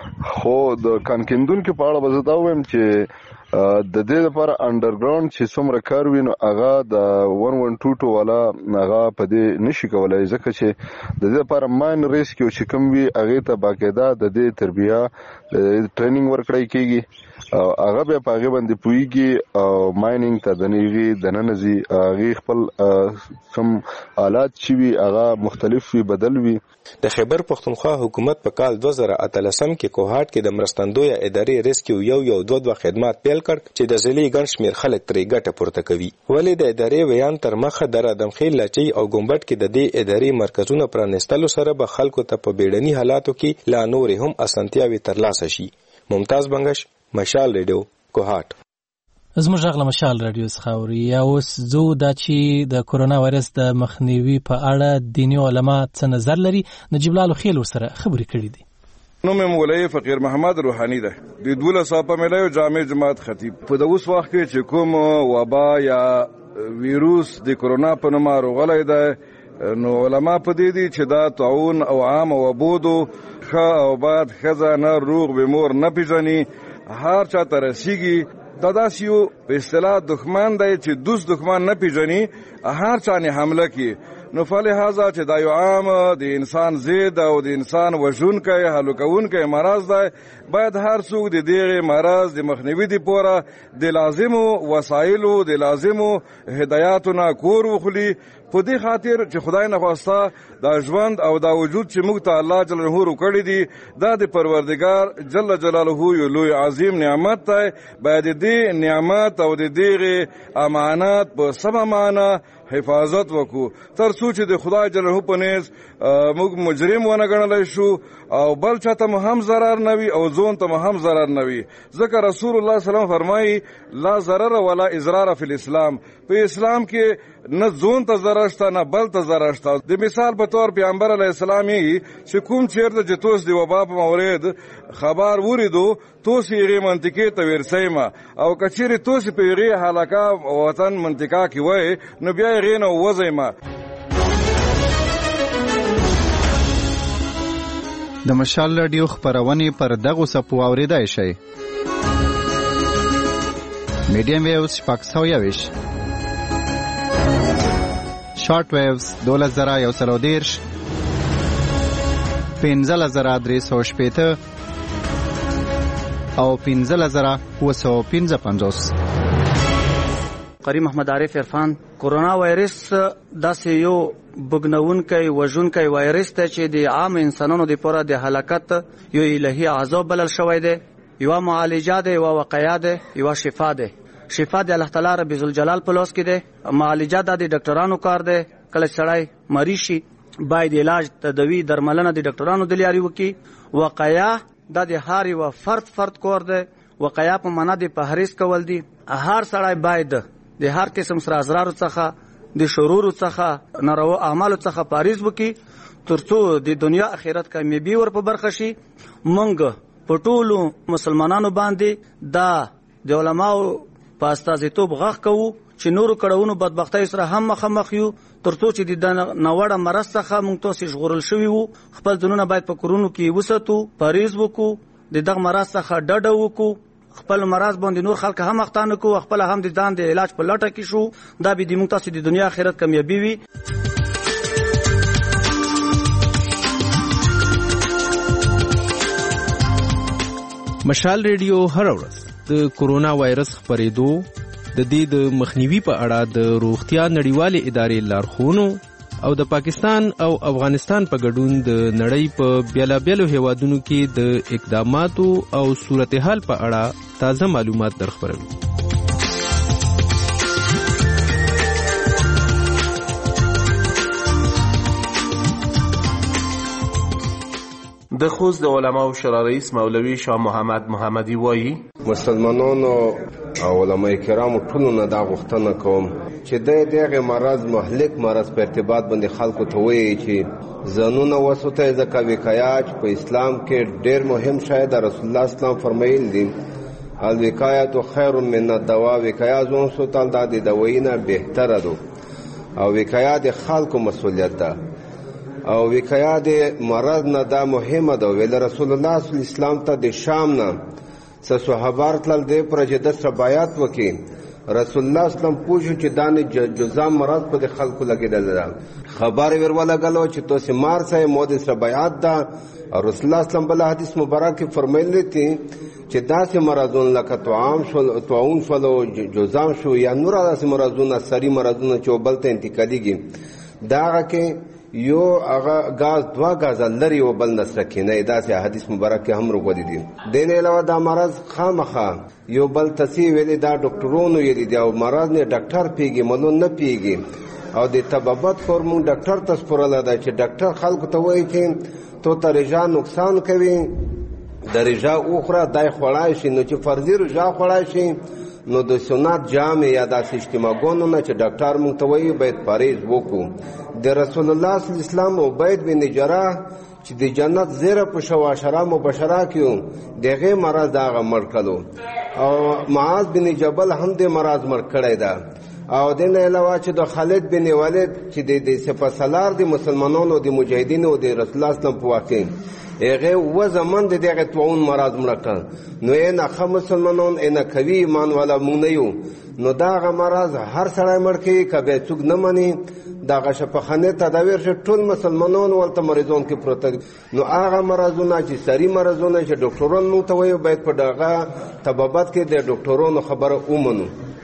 خو د کانکیندونکو په اړه به زه دا ووایم چې د دې لپاره انډرګراوند چې څومره کار وي نو هغه د 112 والا هغه په دې نشي کولای ځکه چې د دې لپاره ماین ریسکیو چې کوم وي هغې ته باقاعده د دې تربیه ټریننګ ورکړی کېږي هغه بیا په هغې باندې پوهېږي او مایننګ ته د هغې دننه ځي هغې خپل کوم آلات چې وي هغه مختلف وي بدل وي د خیبر پښتونخوا حکومت په کال 2013 کې کوهاټ کې د مرستندوی ادارې ریسکیو یو دوه خدمات پیل کړ چې د ځلې ګڼ شمېر خلک ترې ګټه پورته کوي ولې د ادارې ویان تر مخه در ادمخیل لاچي او ګمبټ کې د دې ادارې مرکزونه پرانیستلو سره به خلکو ته په بیړني حالاتو کې لا نورې هم اسانتیاوې ترلاسه شي ممتاز بنگش مشال ریډیو کوهاټ زموږ غږ له مشال رادیو څخه اوري یا اوس زه دا چې د کورونا وایرس د مخنیوي په اړه دیني علما څه نظر لري نجیب لالو خیل ورسره خبرې کړې دي نوم مولوی فقیر محمد روحانی ده د 12 په ملایو جامع جماعت خطیب په د اوس وخت کې چې کوم وبا یا ویروس د کورونا په نوم راغلی ده نو علما په دې دي چې دا طاعون او عام وبودو ښه او باد ښځه نه روغ بیمور نه پیژني هر چا ته رسیږي دا داسې یو په اصطلاح دښمن دی چې دوست دښمن نه پیژني هر چا نه حمله کوي نو فلهذا چې دا یو عام د انسان ضد او د انسان وژونکی هلوکونکی مرض دی باید هر څوک د دغه مرض د مخنیوي لپاره د لازمو وسایلو د لازمو هدایاتو نه کور وخلي په دې خاطر چې خدای نه خواسته دا ژوند او دا وجود چې موږ ته الله جل جلاله ورکړی دی دا د پروردگار جل جلاله یو لوی عظیم نعمت دی باید دې نعمت او د دغه امانات په سم معنا حفاظت وکړو تر څو چې د خدای جل جلاله په نس موږ مجرم ونه ګڼلی شو او بل چاته هم ضرر نه وي او ځون ته هم ضرر نه وي ځکه رسول الله صلی الله علیه وسلم فرمایي لا ضرر ولا اضرار فی الاسلام په اسلام کې نه ځون ته ضرر شته نه بل ته ضرر شته د مثال په تور پیغمبر علیه السلام یې چې کوم چیرته چې توس د وبا په مورید خبر وریدو توس یې منطقې ته ورسېما او کچېرې توس په یې هلاکه وطن منطقه کې وای نو بیا یې نه وځيما د مشال رادیو خبرونه پر دغه سپو اوریدای شي میډیم ویوز پاکستاویش شارټ ویوز 2110 15315 او 15955 قری محمد عارف عرفان کورونا وایرس داسې یو بګنونکی وژونکی وایرس ته چې د عام انسانانو لپاره د هلاکت یو الهي عذاب بلل شوی دی یو معالجه ده یو وقایه ده یو شفا ده شفا د الله تعالی رب ذوالجلال په لاس کې ده معالجه د ډاکټرانو کار ده کله سړی مریض شي باید علاج تداوی درملنه د ډاکټرانو د لاري وکي وقایه د هر یو فرد کار ده وقایه په معنا د پهریز کول دي هر سړی باید د هر قسم سره اضرار څخه د شرور څخه ناروا اعمال څخه پاریز وکي ترڅو د دنیا آخرت کامیابی ور په برخه شي مونږ په ټولو مسلمانانو باندې دا د علماو په استازیتوب غږ کوو چې نورو کړهونو بدبختۍ سره هم مخامخ یو ترڅو چې د نوړه مرض څخه مونږ تاسو ژغورل شوي وو خپل ځنونه باید په کورونو کې وساتو پاریز وکړو د دغه مرض څخه ډډه وکړو خپل مرض باندې نور خلک هم اختانه کو خپل هم د ځان د علاج په لټه کې شو دا به د موږ تاسو د دنیا آخرت کامیابی وي مشال ریډیو هر ورځ د کورونا وایرس خپرېدو د دې د مخنیوي په اړه د روغتیا نړیوالې ادارې لارښوونو او د پاکستان او افغانستان په ګډون د نړۍ په بیلابیلو هیوادونو کې د اقداماتو او صورتحال په اړه تازه معلومات درخبروي. د خوست د علماو شورا رئیس مولوي شاه محمد محمدي وایي مسلمانانو او علماء کرامو ټولو نه دا غوښتنه کوم چې دغه مرض مهلک مرض په ارتباط باندې خلکو ته وایي چې ځانونه وسوته ځکه وقایه په اسلام کې ډېر مهم شاید رسول الله اسلام فرمایل دي الوقایه خیر من الدوا وقایه ځان سوتل د دوايي نه بهتره ده او وقایه د خلکو مسؤلیت ده او وقایه د مرض نه دا مهمه ده ویل رسول الله صلی الله علیه وسلم ته د شام نه صحابه تل د پرجد سره بیعت وکي رسول الله اسلام پوښتنه چې دانه جزام مرض په خلکو لګیدل خبر ورولګلو چې تاسو مار سره مود سره بیعت ده او رسول الله اسلام بل حدیث مبارک فرمایلی دي چې داسې مرضون لکه طاعون شو جزام شو یا نور داسې مرضونه سری مرضونه چې بل ته انتقالیږي دا کې یو هغه غاز دوا غاز لري او بل نسره کې نه داسې حدیث مبارک هم وروغلي دي دین علاوه دا مرض خامخا یو بل تسی ویلي دا ډاکټرونو یې دي او مرض نه ډاکټر پیږي ملون نه پیږي او د طبابت فورمون ډاکټر تاسو پرلا دا چې ډاکټر خلکو ته وایي چې تو ته رجا نقصان کوي د رجا اوخره دای خړای شي نو چې فرضي رجا خړای شي نو د سنت جامع یا د سیستماګونو نه چې ډاکټر مونږ ته وایي باید پرهیز وکړو د رسول الله صلی الله علیه وسلم عبید بن جراح چې د جنت زیره په شواشره مبشره کیو دغه مرض داغه مړ کړو او معاذ بن جبل هم د مرض مړ کړی دا او د نه علاوه چې د خالد بن ولید چې د سپاسالار د مسلمانانو د مجاهدینو د رسول الله صلی الله علیه وسلم په واقع هغه و زمان د دغه توون مرض مړ کړ نو نه خو مسلمانان نه کوي ایمان والا مونږ نه یو نو دا مرض هر سړی مړ کوي کبه څوک نه مني دا شفاخانه تداویر شه ټول مسلمانان ولته مریضون کې پروت نو هغه مرزونه چې سری مرزونه چې ډاکټرون مو ته وایي باید په دغه طبابت کې د ډاکټرونو خبره ومنو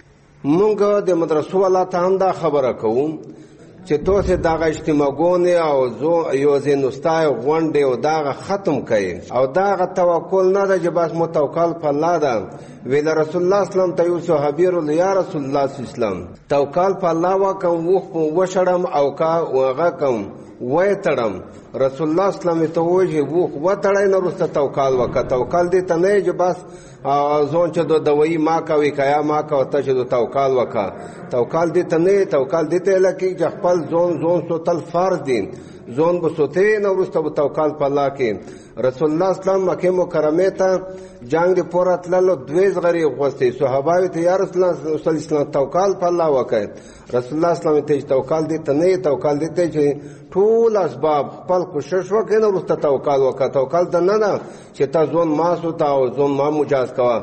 مونږ د مدرسو والا ته هم دا خبره کوم چې تاسو دغه اجتماعونه او یو زینوستای غونډه او دغه ختم کړي او دغه توکل نه ده چې بس متوکل په الله ده ویل رسول الله اسلام ته یو صحابي ورو یا رسول الله اسلام توکل په الله وکم وشړم او کا وغه کم وای تړم رسول الله اسلام ته وجه و تړای نه رسته توکل وکړه توکل دې ته نه چې بس ځون چې د دوايي ما کوي کیا ما کو ته چې توکل وکړه توکل دې ته نه توکل دې ته لکه چې خپل ځون سو تل فرض دي ځون به سوته نه رسته توکل په الله کې رسول الله اسلام مکه مکرمه ته جنگ د پورت لالو دویز غری غوستي صحابه ته یا رسول الله صلی الله علیه وسلم توکل په الله وکړه رسول الله اسلام ته توکل دې ته نه توکل دې ته چې ټول اسباب خپل کوشش وکړي نو رسته توکل وکړه توکل ته نه چې تا ځون ما سو تا او ځون ما مجاز کوا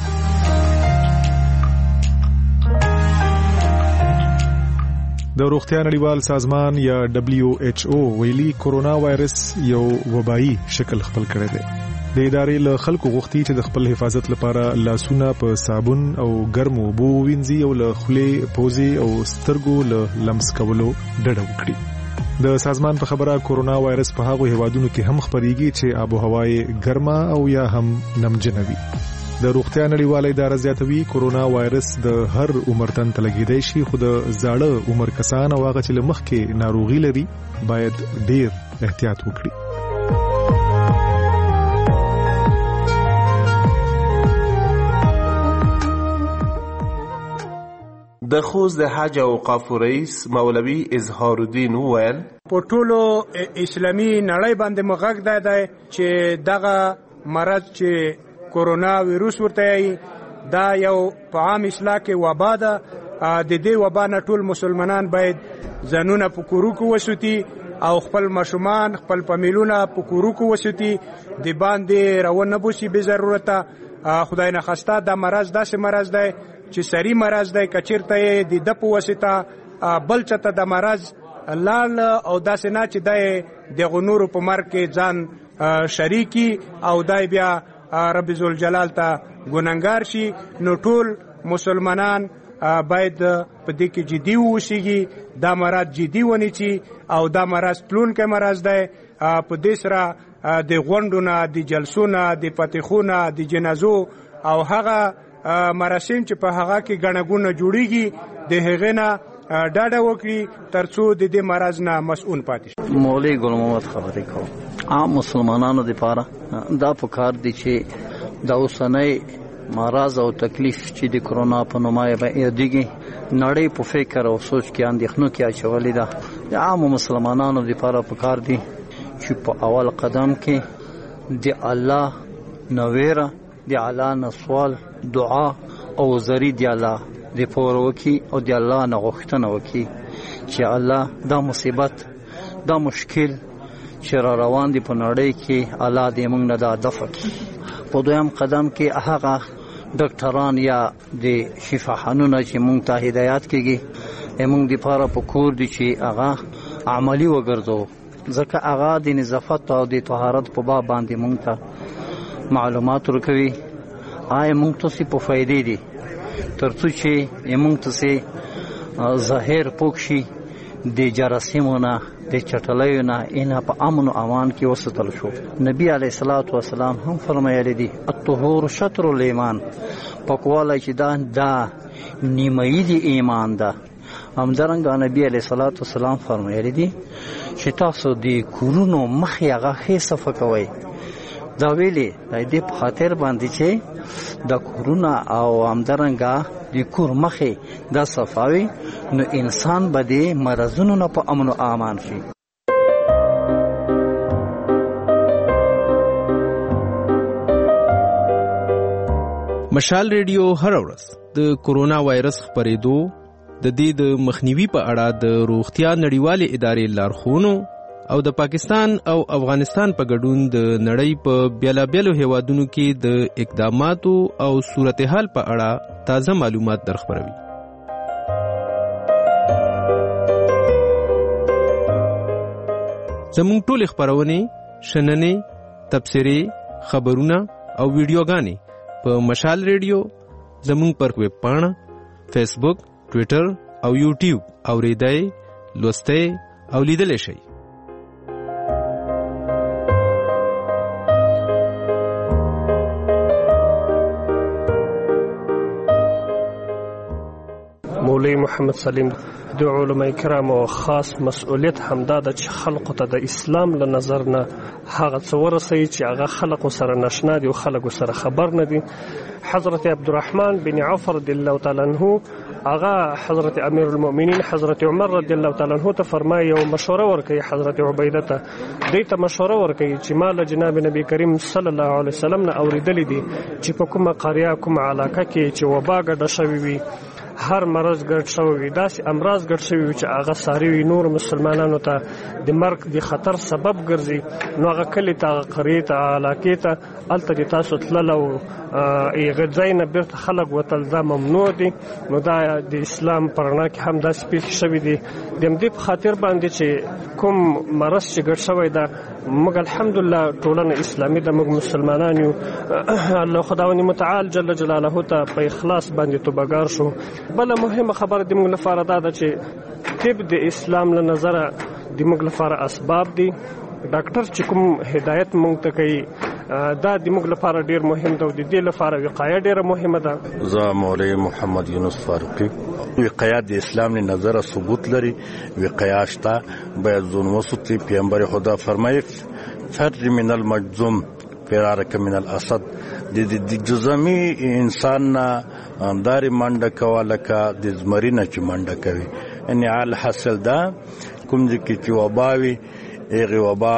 د روغتیا نړیوال سازمان یا WHO ویلي کورونا وایرس یو وبایي شکل خپل کړی دی د ادارې له خلکو غوښتي چې د خپل حفاظت لپاره لاسونه په صابون او ګرمو اوبو وینځي او له خولې پوزې او سترګو له لمس کولو ډډه وکړي د سازمان په خبره کورونا وایرس په هغو هیوادونو کې هم خپریږي چې آب و هوا یې ګرمه او یا هم نمجنه وي د روغتیا نړیواله اداره زیاتوي کورونا وایرس د هر عمر تن ته لګیدای شي خو د زاړه عمر کسان او هغه چې له مخکې ناروغي لري باید ډیر احتیاط وکړي د خوست د حج او اوقاف رئیس مولوي اظهار الدین ویل په ټولو اسلامي نړۍ باندې مغږ دی چې دغه مرض چې کورونا ویروس ورته دا یو په عام اصلاح کې وبا ده د دې وبا نه ټول مسلمانان باید ځانونه په کورو کې وسوتي او خپل ماشومان خپل فامیلونه په کورو کې وسوتي د باندې روان نه بوسي به ضرورت خدای نه خواسته دا مرض داسې مرض دی چې سری مرض دی کچیرته د په واسطه بل چته د مرض لال او داسې نه چې د غنورو په مرګ کې ځان شریکی او دای بیا رب ذوالجلال ته ګناهګار شي نو ټول مسلمانان باید په دې کې جدي ووسیږي دا مرض جدي ونیسي او دا مرض تلونکی مرض دی په دې سره د غونډو نه د جلسو نه د فاتحو نه د جنازو او هغه مراسم چې په هغه کې ګڼه ګوڼه جوړیږي د هغې نه ډاډه وکړي ترڅو د دې مرض نه مسئول پاتې شي مولوي ګل محمد خبرې کوم عام مسلمانانو لپاره دا پکار دي چې دا اوسنۍ مرض او تکلیف چې د کرونا په نوم یادېږي نړۍ په فکر او سوچ کې اندېښنو کې اچولې ده. د عام مسلمانانو لپاره پکار دي چې په اول قدم کې د الله نویره، د الله نه سوال، دعا او زری د الله د پور وکي او د الله نه غوښتنه وکي چې الله دا مصیبت، دا مشکل چې را روان دي په نړۍ کې، الله دې موږ نه دا دفع کړي. په دویم قدم کې هغه ډاکټران یا د شفاخانونه چې موږ ته هدایت کیږي موږ د لپاره په کور دي چې هغه عملی وګرځو، ځکه هغه د نظافت او د طهارت په باب باندې موږ ته معلومات ورکوي. موږ ته په فائدې دي ترڅو چې موږ ته ظاهر پوک شي د جراثیمونه، د چټلیو نه اینا په امن او امان کې وساتل شو. نبی علیه الصلاۃ والسلام هم فرمایلی دي الطهور شطر الایمان، پاکوالی چې دا نیمه دی ایمان ده. همدارنګه نبی علیه الصلاۃ والسلام فرمایلی دي چې تاسو د کورونو مخې هغه ښې صفه کوئ. دا ویلي د په خاطر باندې چې د کورونه او همدارنګه د کور مخې دا صفاوي نو انسان به د مرضونو نه په امن او امان شي. مشال ریډیو هر ورځ د کورونا وایرس خپرېدو د دې د مخنیوي په اړه د روغتیا نړیوالې ادارې لارښوونو او د پاکستان او افغانستان په ګډون د نړۍ په بیلابیلو هیوادونو کې د اقداماتو او صورتحال په اړه تازه معلومات درخبروي. زموږ ټول خبرونه، شننې، تبصرې، خبرونه او ویډیوګانې په مشال ریډیو زموږ پر ویب پاڼه، فیسبوک، ټویټر او یوټیوب اوریدای، لوستای او لیدلای شئ. مولوی محمد سلیم د علماء کرامو خاص مسؤلیت همدا ده چې خلقو ته د اسلام له نظر نه هغه څه ورسوي چې هغه خلقو سره ناشنا دي او خلقو سره خبر نه دي. حضرت عبدالرحمن بن عوف رضی الله تعالی عنہ هغه حضرت امیر المؤمنین حضرت عمر رضی الله تعالی عنہ ته فرمایي او مشوره ورکړي حضرت عبیده ته دیته مشوره ورکړي چې مال جناب نبی کریم صلی الله علیه وسلم نه اوریدلې دي چې په کومه قريه کومه علاقه کې چې وبا ګډه شوی وي، هر مرض ګډ شوی وي، داسې امراض ګډ شوی وي چې هغه ساري وي نور مسلمانانو ته د مرګ د خطر سبب ګرځي، نو هغه کلی ته، هغه قریې ته، علاقې ته هلته د تاسو تلل او هغه ځای نه بیرته خلک وتل دا ممنوع دي. نو دا د اسلام په رڼا کې هم داسې پېښې شوي دي. د همدې په خاطر باندې چې کوم مرض چې ګډ شوی ده موږ الحمدلله ټولنه اسلامي ده، موږ مسلمانان یو. الله خداوند متعال جل جلاله ته په اخلاص باندې توبهګار شو. بله مهمه خبره د موږ لپاره دا ده چې طب د اسلام له نظره د موږ لپاره اسباب دي. ډاکټر چې کوم هدایت موږ ته کوي دا د موږ لپاره ډیر مهم ده او د دې لپاره وقایه ډیره مهمه ده. زه مولوی محمد یونس فاروقی. وقایه د اسلام له نظره ثبوت لري، وقایه شته باید ځون وساتي. پیغمبر خدا فرمایي فرج من المجذوم فرارک من الاسد. د جزامي انسان نه انداري منډه کوله کا د زمرینه چې منډه کوي. ان عال حاصل ده کوم ځکه چې وباوي هغه وبا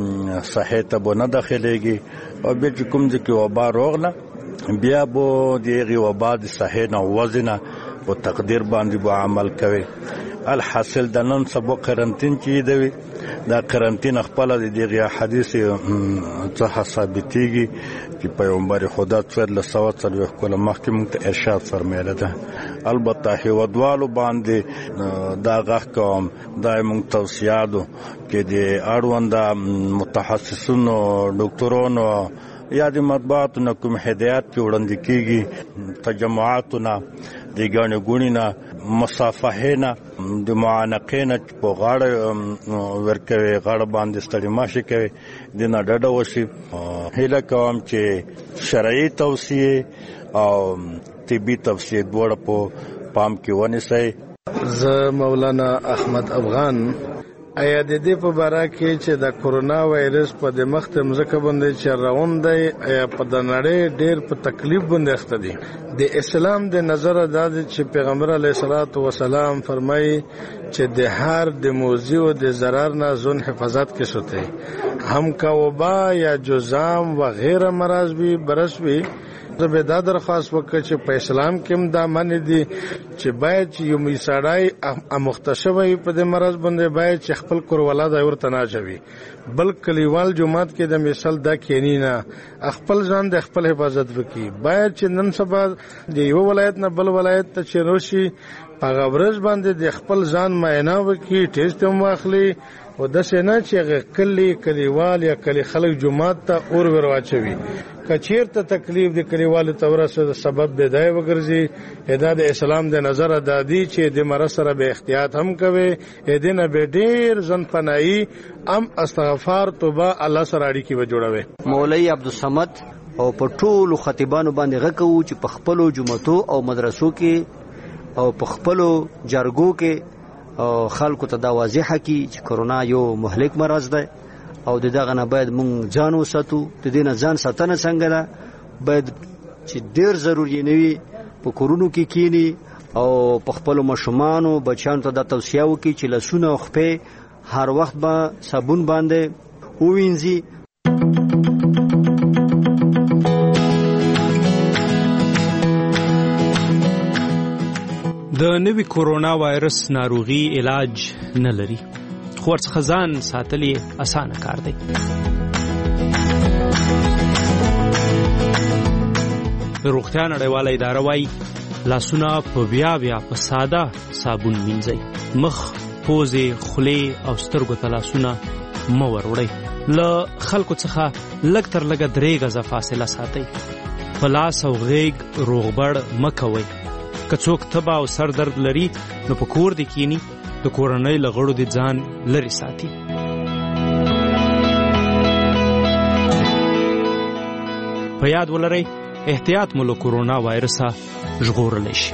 صحه ته به نه داخليږي او به کوم ځکه وبا روغله بیا به د هغه وبا د صحه نه وزنه او تقدیر باندې به عمل کوي. الحاصل د نن سبا قرنټین چې دی دا قرنټین خپل د دغه حدیث څخه ثابتېږي چې پیغمبر خدا صلی الله علیه وسلم کله مخکې موږ ته ارشاد فرمایله ده. البته هیوادوالو باندې دا غږ کوم دا موږ توصیادو کې د اړوند متخصصینو ډاکټرونو یا د مطبوعاتو نه کوم هدایت چې وړاندې کیږي تجمعاتونه د ګڼې ګوڼې نه مصافحې نه د معانقې نه په غاړه ورکوي غاړه باندې ستړي ماشي کوي د نه ډډه وشي. هیله کوم چې شرعي توصیې او طبي توصیې دواړه په پام کې ونیسئ. زه مولانا احمد افغان آیا د دې په باره کې چې د کورونا وایرس په د مخ ته مځکه باندې چې روان دی آیا په د نړۍ ډېر په تکلیف باندې اخته دي؟ د اسلام د نظر دا دی چې پیغمبر علیه الصلاۃ والسلام فرمایي چې د هر د موذي او د ضرر نه ځون حفاظت کې شته هم کا وبا یا جزام و غیره مرض بھی برس بھی زه دا درخواست وکړ چې په اسلام کې هم دا منې دي چې باید چې یو میسړای مختصوي په دې مرض باندې باید چې خپل کور ولادت ورته نه چوي بل کلیوال جماعت کې د مثال دا کینی نه خپل ځان د خپل حفاظت وکړي باید چې نن سبا د یو ولایت نه بل ولایت ته چې روشي په غبرز باندې د خپل ځان معاینه وکړي ټیسټ هم واخلي او د سینا چې کلیوال یا کلی خلک جماعت ته اور ورواچوي کچیر ته تکلیف د کلیوال تورسه سبب بدای وګرځي هدا د اسلام د نظر دادی چې د مرض سره به احتیاط هم کوي دینه به ډیر ځن پناهي ام استغفار توبه الله سره اړیکی و جوړوي. مولوی عبدالصمد او په ټولو خطیبانو باندې غکو چې په خپلو جمعتو او مدرسو کې او په خپلو جرګو کې خلکو ته دا واضحه کی چې کورونا یو مهلک مرض ده او دغه نه باید مونږ ځان وساتو د دې نه ځان ساتنه څنګه ده باید چې ډیر ضروري نه وي په کورونو کې کینی او په خپل مشومانو بچیانو ته دا توصیه وکړي چې لاسونه او خپې هر وخت به صابون باندې ووینځي. د نوي کورونا وایرس ناروغي علاج نه لري خو ورڅخه ځان ساتل اسانه کار دی. روغتیا نړیواله اداره وايي لاسونه په بیا په ساده صابون مینځئ. مخ، پوزې، خولې او سترګو ته لاسونه مه وروړئ. له خلکو څخه لږ تر لږه 3 غزه فاصله ساتئ. په لاس او غیږ روغبړ مه کوئ. که څوک تبه او سر درد لري نو په کور دی کینی د کورنۍ له غړو د ځان لري ساتي. په یاد ولرئ احتیاط مو له کورونا وایرسه ژغورلی شي.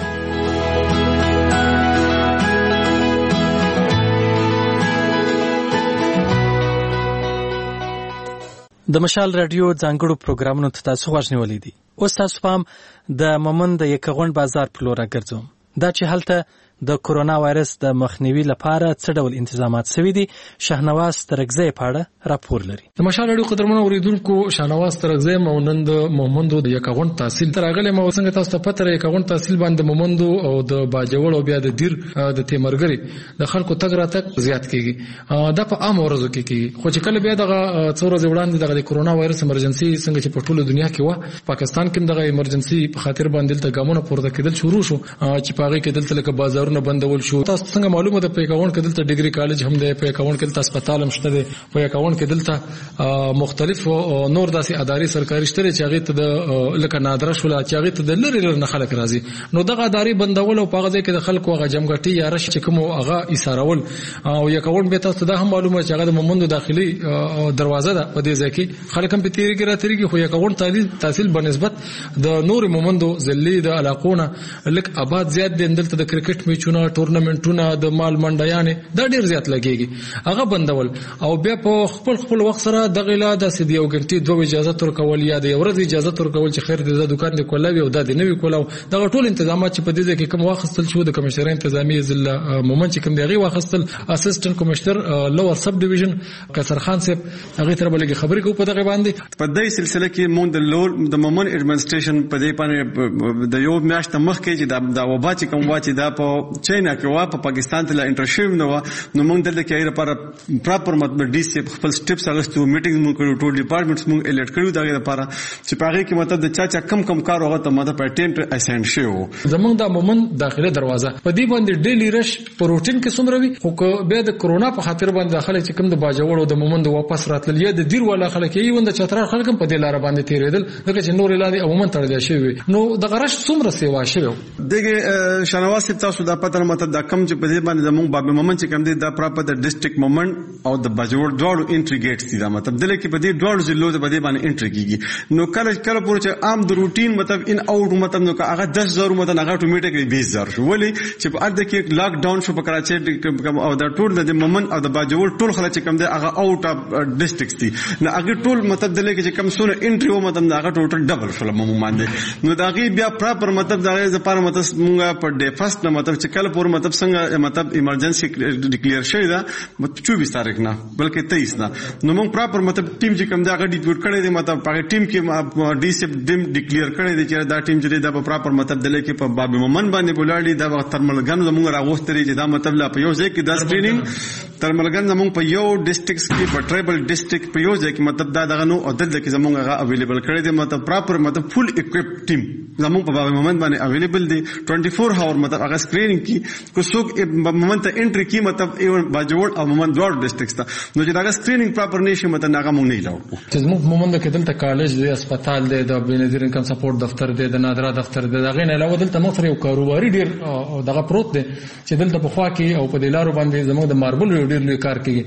د مشال رادیو ځانګړو پروګرامونو ته تاسو غوږ نیولې دي. اوس تاسو پام د مومند د یکغون بازار په لور راګرځوم. دا چې هلته د کورونا وایرس د مخنیوي لپاره څه ډول انتظامات شوي دي. شاهنواز ترغزی په اړه راپور لري. د مشال رادیو قدرمنو اوریدونکو شاهنواز ترغزی مونند مومندو د یکغون تحصیل ترغله مو څنګه تاسو ته پته لري یکغون تحصیل باندې مومندو او د باجوړ او بیا د دیر د تیمرګری د خلکو تګ راتګ زیات کیږي. دا په عام ورځو کې کیږي خو چې کله بیا دغه څورز وړاندې دغه کورونا وایرس ایمرجنسي څنګه چې په ټوله دنیا کې و پاکستان کې دغه ایمرجنسي په خاطر باندې ته ګامونه پورته کېدل شروع شو چې پاغه کې دلته لکه بازارونه بندول شو. تاسو څنګه معلومه ده په یکغون کې دلته ډیګري کالج هم ده په یکغون کې دلته هسپتال هم شته ده په یکغون کې دلته مختلف نور داسې ادارې سرکاري شته چې هغه ته د لکه نادره شول چې هغه ته د لری نه خلک راځي نو دغه ادارې بندول او پاغه کې د خلکو هغه جمګټي یا رش چې کوم هغه ایثارول او یکغون به تاسو ته هم معلومه چې هغه د مومندو داخلي دروازه ده په دې ځای کې خلک هم په تیریږي راتریږي خو یکغون تحصیل بنسبت د نور مومندو ځلې د علاقونه لک آباد زیات دي دلته د کرکټ میچونه ټورنمنټونه د مال منډیانې دا ډیر زیات لګيږي هغه بندول او بیا په خپل وخت سره د غلا د سدي او ګنټي دوه اجازه تر کول یا د ورځ اجازه تر کول چې خیر د دکان د کولاوي او د نوي کولاو دا ټول تنظیمات چې په دې کې کوم واخستل شو د کمشنر انتظامی ضلع مومن چې کوم دیغي واخستل اسسټنټ کمشنر لوور سب ډیویژن قصر خان صاحب هغه تر بلګي خبرې کو په دغه باندې په دې سلسله کې مونږ د مومن ایڈمنسټریشن په دې باندې د یو میاشت مخ کې چې دا وبا چې کوم واچي دا په چاینا کې وا په پاکستان ته انټرشیو نو موږ دلته کې لپاره پراپر مطلب ډي سي خپل سټیپس اغستو میټینګ مونږ کړو ټول ډپارټمنټس مونږ الرټ کړو دا لپاره چې پاره کې مطلب د چا کم کار هغه ته ماده پټینټ اساین شو زمونږ د مومن داخله دروازه په دې باندې ډیلی رش پروتین کې څومره وي خو به د کورونا په خاطر باندې داخله چې کوم د باجوړ او د مومن د واپس راتل یا د دیر ولا خلک یې وند چترار خلک په دې لار باندې تیرېدل دغه چې نور لاندې عموما تړل شوی نو د غرش څومره سیوا شوی دغه شنواس تاسو د دا پته مطلب دا کم چې په دې باندې زموږ باب مومن چې کم دی دا پراپر د ډیسټریکټ مومن او د باجوړ دواړو انټری ګیټس دي دا مطلب دلته کې په دې دواړو ضلعو ته په دې باندې انټری کیږي نو کله پورې چې عام د روټین مطلب ان اوټ مطلب نو هغه 10000 مطلب هغه اتوماتیکلی 20000 شو ولی چې په اړه کې لاک ډاون شو په کراچي او دا ټول د مومن او د باجوړ ټول خلک چې کم دی هغه اوټ اف ډیسټریکټس دي نو هغه ټول مطلب دلته کې چې کم سونه انټری و مطلب هغه ټوټل ډبل شو موږ باندې نو دا غي بیا پراپر مطلب دا غي زپاره مطلب موږ په ډے فرست مطلب چې کله پور مطلب څنګه مطلب ایمرجنسي ډیکلیئر شوی دا 24 تاریخ نه بلکې 23 نه نو موږ پراپر مطلب ټیم چې کوم دا غډي ډیپورټ کړی دی مطلب په ټیم کې ډي سي ډیم ډیکلیئر کړی دی چې دا ټیم چې دا په پراپر مطلب دلته کې په باب مومن باندې بولاړي دا ترملګن زموږ راغوستري چې دا مطلب لا په یو ځای کې دا سکرینینګ ترملګن زموږ په یو ډیسټریکټ کې په ټرایبل ډیسټریکټ په یو ځای کې مطلب دا دغه نو او دلته کې زموږ هغه اویلیبل کړی دی مطلب پراپر مطلب فل اکوپ ټیم زموږ په باب مومن باندې اویلیبل دی 24 اور مطلب هغه سکرینینګ کی کو څوک مومن ته انټری کی مطلب ایون باجوړ او مومن دوړ ډیسټریکټ ته نو چې دا سکرینینګ پراپر نشي مطلب هغه مونږ نه لاو چې زموږ مومن کې دلته کالج دی هسپتال دی د بنظیر انکم سپورټ دفتر دی د نادرا دفتر دی دغه نه علاوه دلته مخ یو کاروباري ډیر دغه پروت دی چې دلته په خوا کې او په دلارو باندې زموږ د ماربل ډیر لوی کار کوي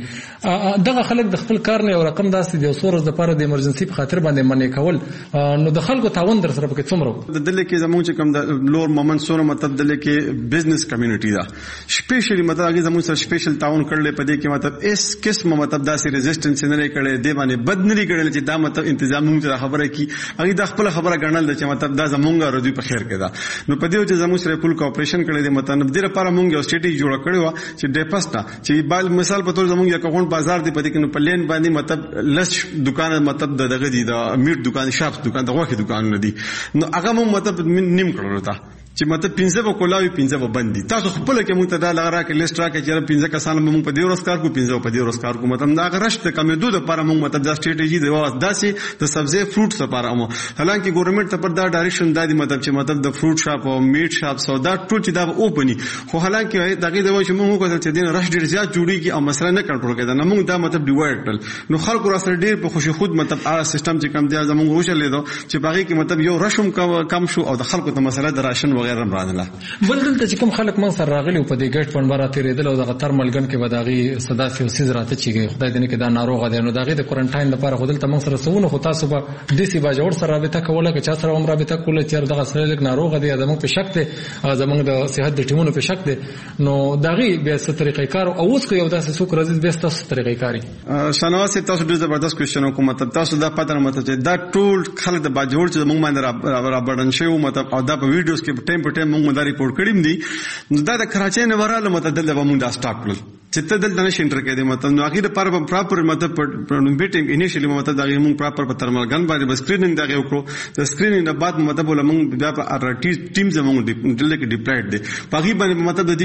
دغه خلک د خپل کار نه یو رقم داسې دی سورز د لپاره د ایمرجنسي په خاطر باندې منې کول نو د خلکو تعاون در سره پکې څومره د دلته کې زموږ چې کوم د لور مومن سره مطلب دلته کې بزنس کمیونټي دا سپیشلی مطلب هغه زموږ سره سپیشل تعاون کړل په دې کې مطلب اس قسم مطلب داسې ریزिस्टنس نه کړي دی باندې بد نه کړي چې دا مطلب تنظیم موږ خبره کی هغه د خپل خبره ګڼل چې مطلب دا زموږ رضوی په خیر کې دا نو په دې چې زموږ سره فل کوپریشن کړي دی مطلب د لپاره موږ یو سټریټي جوړ کړو چې ډیپستا چې بل مثال په تور زموږ یو کوون بازار دی په دې کې نو پلین باندې مطلب لس دکان مطلب دغه دی دا میټ دکان شاپ دکان دغه کې دکان نه دی نو هغه مو مطلب نیم کړو تا چې مطلب 15 په کولاوي 15 په بندي تاسو خپل کې موږ ته دا لغرا کې لیست راکې چې 15 کسان موږ په دې ورځ کار کو 15 په دې ورځ کار کو مطلب دا غرشت کمیدو د لپاره موږ مطلب دا سټریټیجی دی واس داسې د سبزی فروټ لپاره مو حالانکه ګورنمنت ته پر دا ډایرکشن دادی مطلب چې مطلب د فروټ شاپ او میټ شاپ سودا ټول چې دا اوپنی خو حالانکه دغه د وښه موږ کوته چې دین رش ډیر زیات جوړیږي او مسله نه کنټرول کېده نه موږ دا مطلب ډیوایډ کړل نو خلکو را سره ډیر په خوشي خود مطلب ا سیستم چې کم دی زموږ روشه لیدو چې باقي کې مطلب یو رشم کم شو او د خلکو ته مسله د راشن وغیرہ رانله بل دلته چې کوم خلک من سره راغلي په دې ګټ پن برا تیرېدل او دغه ترملګن کې وداغي صدا سیاسي راته چیږي خدای دې نه کې دا ناروغه دی نو دغه د کوارنټاین لپاره خدل ته من سره سونه خو تاسو به د سی باجوړ سره رابطه کوله که چا سره هم رابطه کوله چې دغه سره لیک ناروغه دی زموږ په شک دی زموږ د صحت د ټیمونو په شک دی نو دغه به څه طریقې کار او اوس کو یو داسې څوک راځي به تاسو طریقې کاری شناواس تاسو ډېر زبردست کوېشن کوم مطلب تاسو دا پته مطلب چې دا ټول خلک د باجوړ چې موږ باندې را بردن شو مطلب او دا په ویډیوز کې ټایم په ټایم موږ دا ریپورت کړیم دي دا د کراچۍ نه وراله مطلب دلته موږ دا سٹاپ کړل چې ته دلته نشي انټر کېدې مطلب نو اخر پر پراپر مطلب میټینګ انیشلی مطلب دا موږ پراپر په ترملګن باندې بس سکرینینګ دا وکړو د سکرینینګ نه بعد مطلب موږ بیا په ټیم زموږ دلته کې ډیپلایډ دي باقي باندې مطلب د دې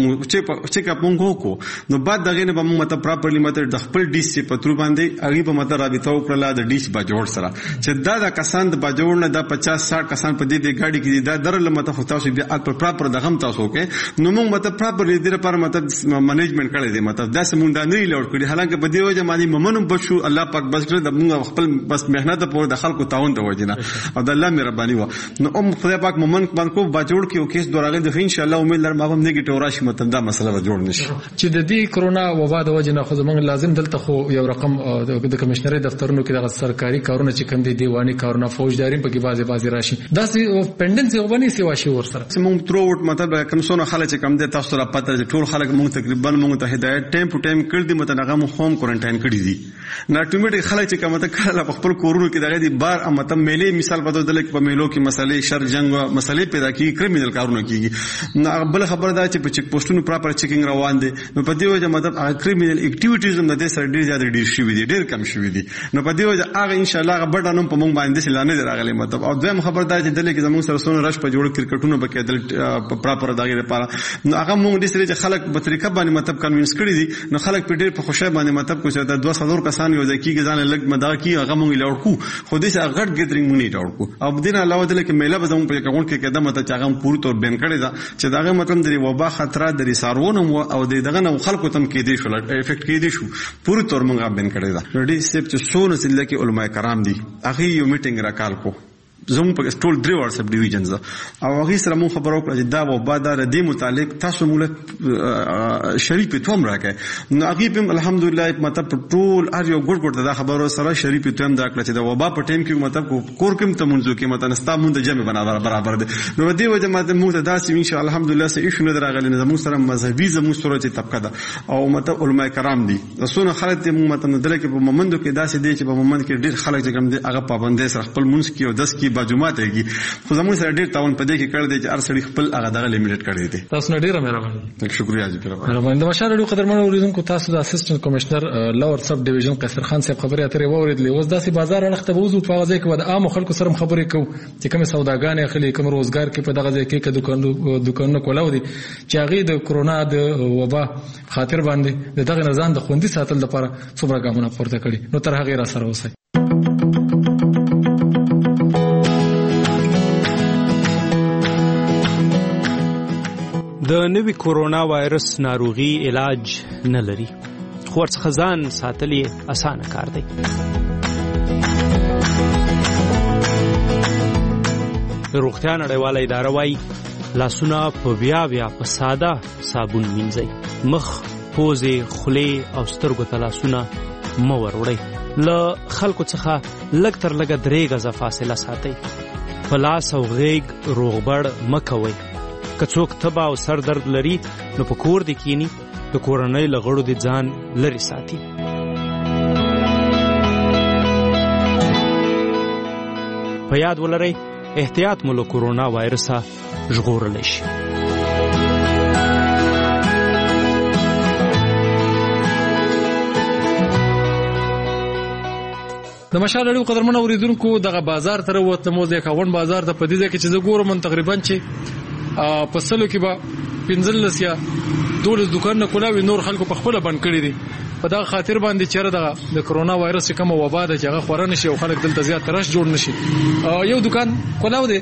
چیک اپ موږ وکړو نو بعد دغه نه موږ مطلب پراپرلی مطلب د خپل ډي سي په تر باندې هغه په مطلب رابطه وکړه د ډي سي باجوړ سره چې دا کسان د باجوړ نه د 50-60 کسان په دې گاډي کې دا درل مطلب تاسو بیا پراپر دغه تاسو کې نو موږ مطلب پراپرلی د لپاره مطلب منیجمنت کړی دی مطلب دا سمون دا نه لوړ کړی حالانکه په دې وجه باندې ممنون بشو الله پاک بس کړ د موږ خپل بس مهنت په د خلکو تعاون ته وجنه او د الله مهرباني و نو خدای پاک ممن باندې باجوړ کې او کیس دراغه د ان شاء الله امید لرم هغه نیگیټیو راشي مطلب دا مسله به جوړ نشي چې د دې کرونا وبا د وجه نه خو زمونږ لازم دلته خو یو رقم د کمشنري دفترونو کې د سرکاري کارونه چې کوم دي دیوانی کارونه فوجداري په کې بازي راشي دا سي پندنسي وبني سی واشي ورسره موږ تروټ مطلب کوم څونه خلک کم دي تاسو را پته ټول خلک موږ تقریبا موږ ته هدایت ټایم ټو ټایم کړ دي مطلب هغه هوم کوارنټاین کړی دي نه ټیمیټ خلک چې کومه کله خپل کورونو کې دغه دي بار مطلب میلې مثال په دل کې په میلو کې مسلې شر جنگ مسلې پیدا کیږي کریمینل کارونه کیږي نه بل خبر دا چې په چیک پوسټونو پراپر چیکینګ روان دي نو په دې وجه مطلب کریمینل اکټیویټیز هم د سر ډیر زیات ډیر شوی دي ډیر کم شوی دي نو په دې وجه هغه ان شاء الله هغه بډانو په مونږ باندې سلانه راغلي مطلب او دویم خبر دا چې دلته کې زموږ سره سونه رش په جوړ کرکټونو بکې دل پراپر دغه لپاره نو هغه مونږ د سره چې خلک په طریقه باندې مطلب کنوینس کړی دي نو خلک په ډیر په خوشاله باندې مطلب کوڅه د 200 کسان یو ځکه کې ځان لګ مدا کی هغه مونږ لړکو خو دې سره غټ ګیدرینګ مونږ نه لړکو او دین علاوه دلته کې میله به زموږ په اکاونټ کې قدم ته چې هغه پوری تور بین کړی دا چې داغه مطلب د وبا خطر د ریسارونو او دغه نو خلکو تم کې دي شو افیکټ کې دي شو پوری تور مونږ بین کړی دا ډي سپ چې سونه سله کې علماء کرام دي هغه یو میټینګ راکال کو زموږ په ټول 3 واتس اپ ډیویژنز او هغه سره مو خبرو کړه چې دا وبا د دې متعلق تاسو موږ شریک په توم راکې نو هغه په الحمدلله مطلب ټول هر یو ګډ دا خبرو سره شریک په توم دا کړ چې دا وبا په ټیم کې مطلب کور کوم ته منځو کې مطلب ستا مونږ د جمع برابر دي نو دې وجه مطلب موږ ته داسې ان شاء الله الحمدلله سه ایشو نه راغلی نه موږ سره مذهبي زموږ سره چې طبقه ده او مطلب علماء کرام دي رسول خلک ته موږ مطلب درې کې په مومندو کې داسې دي چې په مومند کې ډېر خلک چې کوم دي هغه پابندي سره خپل منځ کې او 10 کې باجماعت هيږي خو زموږ سره ډېر تاون پدې کې کړی دی چې هر سړي خپل هغه دغه لیمیټ کړی دی تاسو نه ډېر مهرباني شکریا جی مهرباني د مشال ډېر قدرمن اوریدونکو تاسو د اسسټنټ کمشنر لوور سب ډیویژن قیصر خان صاحب خبرې اترې ووریدلې اوس داسې بازار اړخ ته وځو په ځای کې د عام خلکو سره خبرې کوو چې کوم سوداګان اخلي کوم روزګار کې په دغه ځای کې دکانونه کولاو دي چې هغه د کرونا د وبا خاطر باندې دغه نظام د خوندي ساتل لپاره څومره ګامونه پورته کړي نو تر هغه را سره اوسئ. د نوي کورونا وایرس ناروغي علاج نه لري خو ورڅخه ځان ساتل یې اسانه کار دی. روغتیا نړیواله اداره وايي لاسونه په بیا په ساده صابون مینځئ. مخ، پوزې، خولې او سترګو ته لاسونه مه وروړئ. له خلکو څخه لږ تر لږه 3 غزه فاصله ساتئ. په لاس او غیږ روغبړ مه کوئ. که څوک تبه او سر درد لري نو په کور دې کینی د کورنۍ له غړو دې ځان لرې ساتي. په یاد ولرئ احتیاط مو له کورونا وایرسه ژغورلی شي. د مشال اړیو قدرمن اوریدونکو دغه بازار ته وروتلم اوس د کاوڼ بازار ته په دې ځای کې چې زه ګورم تقریبا چې په سلو کې به 15 یا 12 دکانونه کولاوي نور خلکو په خپل بند کړی دي په دغه خاطر باندې چې د کرونا وایرس کوم وبا ده چې هغه خور نه شي او خلک دلته زیات ترش جوړ نشي. یو دکان کولاو دي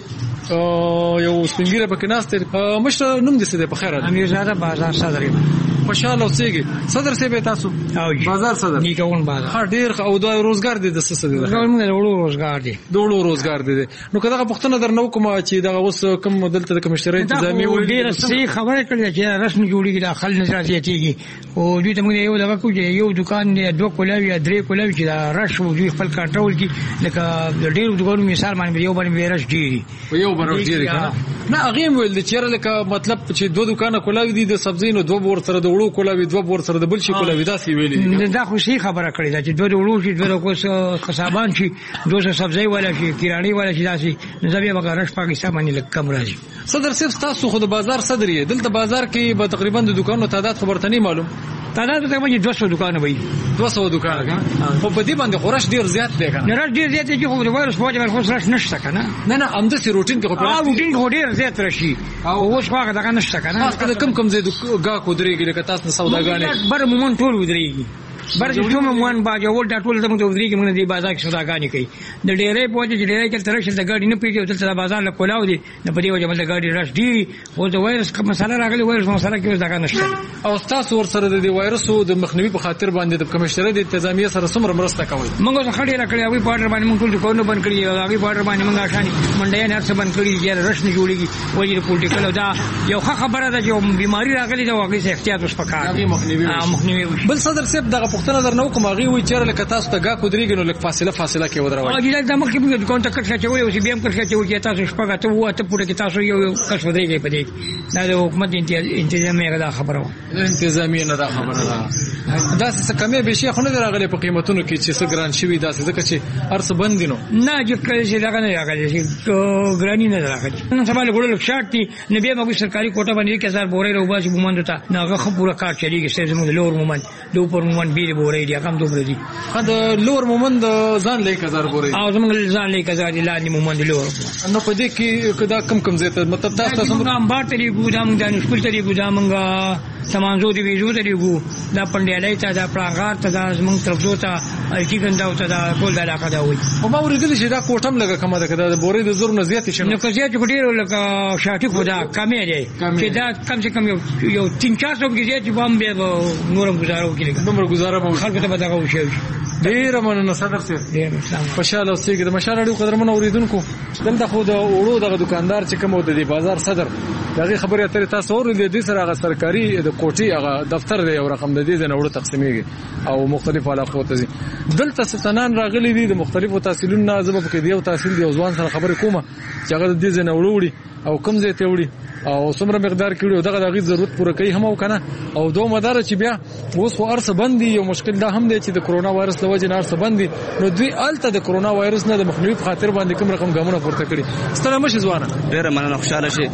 یو سپینګیره پکې ناشته مشر نوم دې څه دی په خیر امیرزاده بازار صدر خوشاله اوسېږي صدر سی به تاسو بازار صدر دی کوم بازار ها ډیر او د روزګار دي د څه څه دي د روزګار دي د روزګار دي نو کله پښتنه در نو کوم چې دغه اوس کوم دلته د کمشنري انتظامی ډیر سي خبره کړل چې رسمي جوړیږي داخل نظر زیاتېږي او دوی ته موږ یو دغه کو چې یو دکان دی 2 کولاوي 3 کولاوي چې دا رش او دوی خپل کنټرول کی لکه ډیر دغه مثال باندې یو باندې رش دی یو باندې دی نه هغه ویل چې لکه مطلب چې 2 دکانه کولاوي دي د سبزی نو 2 بور سره د وړو کولاوي 2 بور سره د بل شي کولاوي داسې ویلي دا خو شي خبره کړی دا چې 2 وړو شي 2 کوس خصابان شي 200 سبزی والا شي کیرانی والا شي داسې نزبیا بغارش پاکستان باندې لکه کم راځي. صدر صاحب تاسو خو د بازار صدر یې دلته بازار کې به تقریبا د دکانونو تعداد خبرته نه معلوم تعداد تقریبا 200 دکان وي 200 دکان خو په دې باندې خورش ډیر زیات دی کنه نه ډیر زیات دی خو د وایرس په وجه باندې خورش نشته کنه نه همدا سی روټین کې خو روټین خو ډیر زیات راشي او اوس هغه دغه نشته کنه تاسو کم زید گا کو درېږي لکه تاسو سوداګانې بر مومن ټول ودرېږي برج کوم موان باجول دا ټول زموږ د ودرېږي موږ د بازار کې سوداګانې کوي د ډېرې پوهه چې ډېرې کې ترشل د ګاډي نه پیږي او د بازار له کولاو دي د په دې وجه باندې ګاډي راش دي او د وایرس کوم مسله راغلي وایرس مسله کې دا نشته او تاسو ور سره د وایرسو د مخنیوي په خاطر باندې د کمشنري د انتظامیه سره څومره مرسته کوي موږ خړې راکړې او پاډر باندې موږ ټول دکانونه بند کړی او هغه پاډر باندې موږ آشاني منډیا نه څه بند کړی چې رش نه جوړيږي وایي د پولیټیکل دا یو خبره ده چې بیماری راغلي دا هغه څه احتیاط وس پکار مخنیوي بل صدر صاحب دغه پښتنه در نو کوم هغه وی چیرې لکه تاسو ته گا کو درېږي نو لکه فاصله کې ودرول او دا د مخکې موږ دکان ته کړی چې وایي او بیا هم کړی چې وایي تاسو شپږه ته وته پوره کې تاسو یو کس ودرېږي په دې دا د حکومت انتظامیه دا خبره انتظامیه نه دا خبره ده دا څه کمې به شي خو نه راغلي په قیمتونو کې چې څه ګران شوی دا څه ځکه چې ارس بند دي نو نه چې کله چې دا نه راغلي چې ګرانی نه راغلي نن سبا له ګړو شاټي نه به موږ سرکاري کوټه باندې 1000 بورې روباسي مومند ته نه هغه پورا کار چلیږي چې زموږ لور مومند د اوپر مومند بیره بورې دي هغه دومره دي دا لور مومند ځان لیک 1000 بورې او زموږ ځان لیک 1000 لاندې مومند لور نو په دې کې کدا کم زیات مطلب تاسو هم بارتري ګودام دانش پلتري ګودامنګا سمانزو دی ویزو ته دیګو دا پندیالای ته دا پرانغار ته دا زمونږ ترځو ته الټی ګنداو ته دا ټول د علاقه دا وای او ما ورېدل چې دا کوټم لګه کمه ده کده د بورې د زور نه زیات شي نو کزیات ډیر لکه شاټي خدا کمې دی چې دا کم سے کم یو 3-4 سو کې زیات بم به نورم گزارو کېږي نمبر گزاره به خلک ته به دا وشي ډیر مننه صدر سي خوشاله اوسئ د مشال اړو قدرمن اوریدونکو دلته خو د وړو دغه دکاندار چې کوم د بازار صدر دغه خبره اترې تاسو اورئ د سره هغه سرکاري د کوټي هغه دفتر دی او رقم د دې نه وړو تقسیمېږي او مختلف علاقو ته ځي دلته ستنان راغلي دي د مختلفو تحصیلونو زما په کې دی او تحصیل دی ځوان سره خبرې کومه چې هغه د دې نه وړوړي او کوم ځای ته وړي او څومره مقدار کړي دغه دغه ضرورت پوره کوي هم او کنه او دوه مدار چې بیا اوس خو ارسه بندي یو مشکل دا هم دی چې د کرونا وایرس له وجې نه ارسه بندي نو دوی الته د کرونا وایرس نه د مخنیوي په خاطر باندې کوم رقم ګامونه پورته کړي ستنه مشه ځوانه ډیره مننه خوشاله شي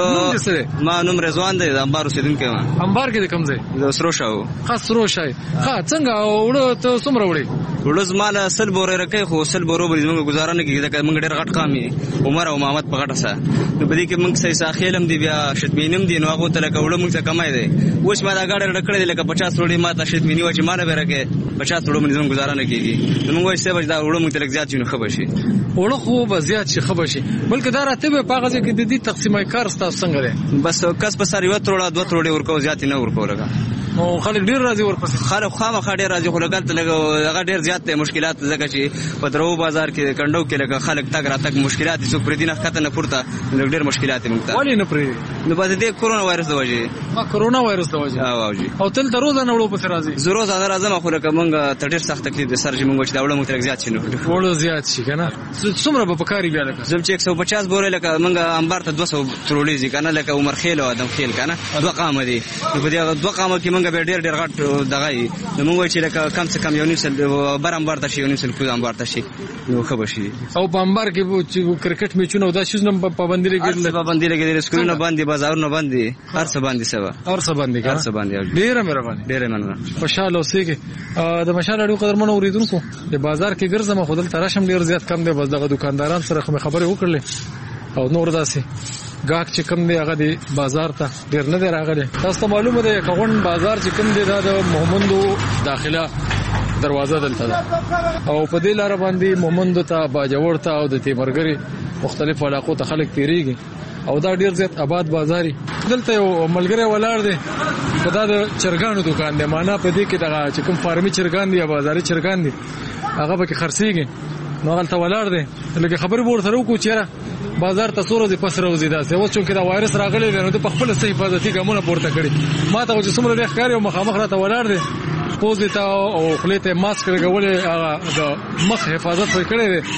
ما نوم رضوان دی د انبار اوسیدونکو ما انبار کې د کوم ځای د سرو شاو سرو شای څنګه وړو ته څومره وړي وړو زماله سل بورې رکې خو سل بورو به موږ گزاره نه کیږي دا موږ ډیر غټ کامي عمر او محمد په غټه سره نو په دې کې موږ سې ساخیلم دی بیا شتمینم دی نو هغه تل کولو موږ څه کمای دی اوس ما دا غاډه رکړې لکه 50 وړي ما ته شتمینی و چې ما نه ورکه 50 وړو موږ گزاره نه کیږي نو موږ یې سبا دا وړو موږ تل زیات شنو خبر شي وړو خو به زیات شي خبر شي بلکې دا راته په پاغه کې د دې تقسیمای کار تاسو څنګه دی بس کس په ساری و تروړه دوه تروړي ورکو زیات نه ورکو لګا نو خلک ډیر راځي ورپسې خلک خامخا ډیر راځي خو لګل لګا هغه ډیر زیات مشکلات لکه چې په درو بازار کې کندو کې لګا خلک تګ راتګ مشکلات څو پر دینه خطر نه پورته ډیر مشکلات موږ ته ولی نه پری نو په دې کرونا وایرس د وجې کرونا وایرس د وجې او تل دروازه نه وړو په راځي زرو زاده راځم خو لکه موږ ته ډیر سخت تکلیف د سر چې موږ چې دا وړو موږ زیات شنو وړو زیات شي کنه څومره به پکاري بیا لکه زم چې 150 بورې لکه موږ انبار ته 200 ترولې ځي کنه لکه عمر خیل او ادم خیل کنه دوه قامه دي نو په دې دوه قامه کې موږ به ډیر غټ دغه نو موږ چې لکه کم څه کم یو نیم سل بر انبار ته شي یو نیم سل کو انبار ته شي نو خبر شي او په انبار کې چې کرکټ میچونه او دا شیز نه پابندي لګیدل پابندي لګیدل سکرونه باندې بازارونه باندې هر څه باندې سبا هر څه باندې هر څه باندې ډیره مهرباني ډیره مننه خوشاله اوسئ د مشال اړو قدرمن اوریدونکو د بازار کې ګرځم خو دلته راشم ډیر زیات کم دی بس دغه دکانداران سره خبرې وکړلې او نور داسې گاک چې کوم دی هغه دی بازار ته ډیر نه دی راغلی تاسو ته معلومه ده کغون بازار چې کوم دی دا د محمدو داخله دروازه دلته ده او په دې لار باندې محمدو ته باجوړ ته او د تیمرګری مختلف علاقو ته خلک تیریږي او دا ډیر زیات آباد بازاري دلته یو ملګری ولاړ دی دا د چرګانو دکان دی معنا په دې کې دغه چې کوم فارمي چرګان دي یا بازاري چرګان دي هغه به کې خرڅيږي نو هغه ته ولاړ دی لکه خبرې ور سره وکړو چیرې بازار ته سورې پس راوځي دا اوس چې دا وایرس راغلی دی نو د خپل صحي حفاظتي ګامونه پورته کړي ما ته چې څومره ډېر ښکاري او مخامخ راته ولاړ دی پوز ته او خلې ته ماسک لګولې هغه د مخ حفاظت پرې کړی دی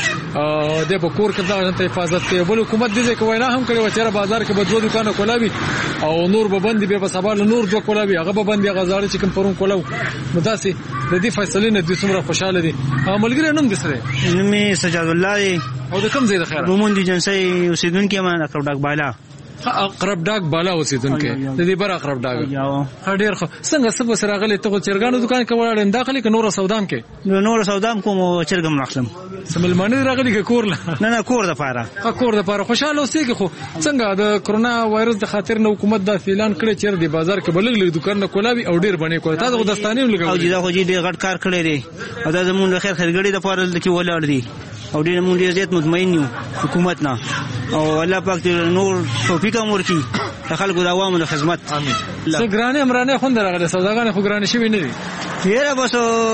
د په کور کې دا حفاظت کوي بل حکومت دې کوي نه هم کړی و چې بازار کې به دوه دکانه کولاوي او نور به بندي به سبا نور دوه کولاوي هغه به بندي غزار چې کوم پرون کولاو نو داسې د دې فیصلې نه د څومره خوشاله دي ملګری نوم دې سره نومي سجاد الله او د کوم ځای د خیر رومون دي جنسي اوسیدونکو ما اقرب ډاک بالا اقرب ډاک بالا اوسیدونکو د دې بر اقرب ډاک ډېر څنګه سبا سره غلې ته چرګانو دکان کې ولاړ داخلي کې نور سودام کې نور سودام کوم چرګم نخلم سملمانه راغلي کې کور نه کور د پاره کور د پاره خوشاله اوسېږي خو څنګه د کرونا وایرس د خاطر نه حکومت دا اعلان کړی چې د بازار کې بلګ دکان نه کولاوي او ډېر باندې کوي تاسو د دستانې لګوي او دا خو دې غټ کار کړی دی او دا زمونږ خیر خرګړي د پاره کې ولاړ دي او ډېر مونږ ډېر زیات مطمئن یو حکومت نه او الله پاک دې نور توفیق امر کړي خلکو د عوامو د خدمت امين سګرانه امرانه خوند راغله سوداګانې خو ګرانې شوی نه دي یره بس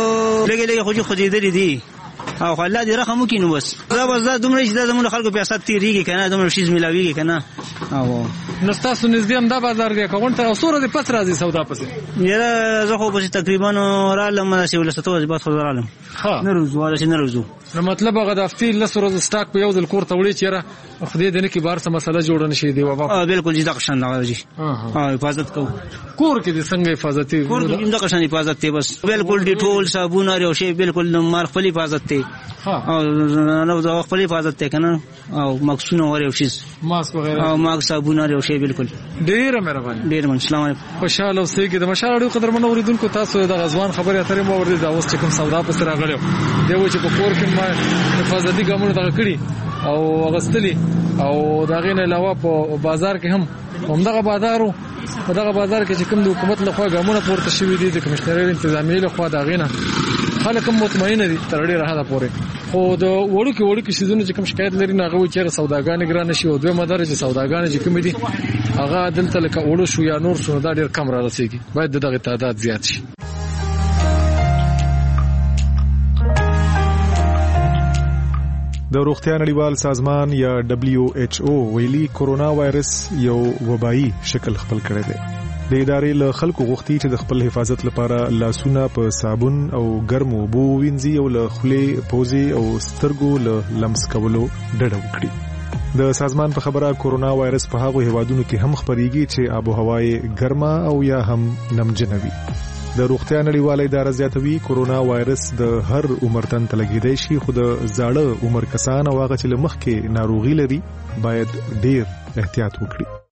لګي خو دې دي او الله دې رحم وکړي نو بس دا بس دا دومره چې دا زموږ خلکو په اساس تیریږي کنه دومره شیز ملاويږي کنه او نو تاسو نږدې هم دا بازار دی کوم ته اوسره د پس راځي سودا پسې یره زه خو به تقریبا رالم چې ولستو به خو رالم ها نه روزو ولا چې نه روزو نو مطلب هغه د هفتې لسره د سٹاک په یو ځل کور ته وړي چیرې خدای دې نه کې بار څه مسله جوړ نشي دی وبا بالکل دې قشن راځي حفاظت کو کور کې دې څنګه حفاظت کور کې دې قشن حفاظت ته بس بالکل دې ټول صابون او شی بالکل مار خپل حفاظت ته او نو د خپل حفاظت ته کنه او ماکسونه ور یو شي ماسک وغیرہ او ماکس صابون ور یو شي بالکل ډیر مهرباني ډیر من السلام علیکم خوشاله اوسئ کې د مشال قدر منو اوریدونکو تاسو د غزوان خبره اترې مو ورته دا اوس چې کوم سودا په سره غلو دی و چې په کور کې ما حفاظتي ګامونه دغه کړی او غستلی او دا غینه علاوه په بازار کې هم همدغه بازارو په دغه بازار کې چې کوم د حکومت لخوا ګامونه پورته شوي دي د کمشنري انتظامیه لخوا دا غینه خلک هم مطمئن دي تر ډیره حده پورې خو د وړو کې سيزونه چې کوم شکایت لري نه غوي چې سوداګانې ګران شي او دوه مدارج سوداګانې چې کوم دي هغه دلته لکه وړو شو یا نور شو دا ډیر کم را رسیږي باید دغه تعداد زیات شي. د روغتیا نړیوال سازمان یا WHO ویلي کورونا وایرس یو وبایي شکل خپل کړی دی. د ادارې له خلکو غوښتي چې د خپل حفاظت لپاره لاسونه په صابون او ګرمو اوبو وینځي او له خولې، پوزې او سترګو له لمس کولو ډډه وکړي. د سازمان په خبره کورونا وایرس په هغو هیوادونو کې هم خپریږي چې آب و هوا یې ګرمه او یا هم نمجنه وي. د روغتیا نړیواله اداره زیاتوي کورونا وایرس د هر عمر تن ته لګیدای شي، خو د زاړه عمر کسان او هغه چې له مخکې ناروغي لري باید ډیر احتیاط وکړي.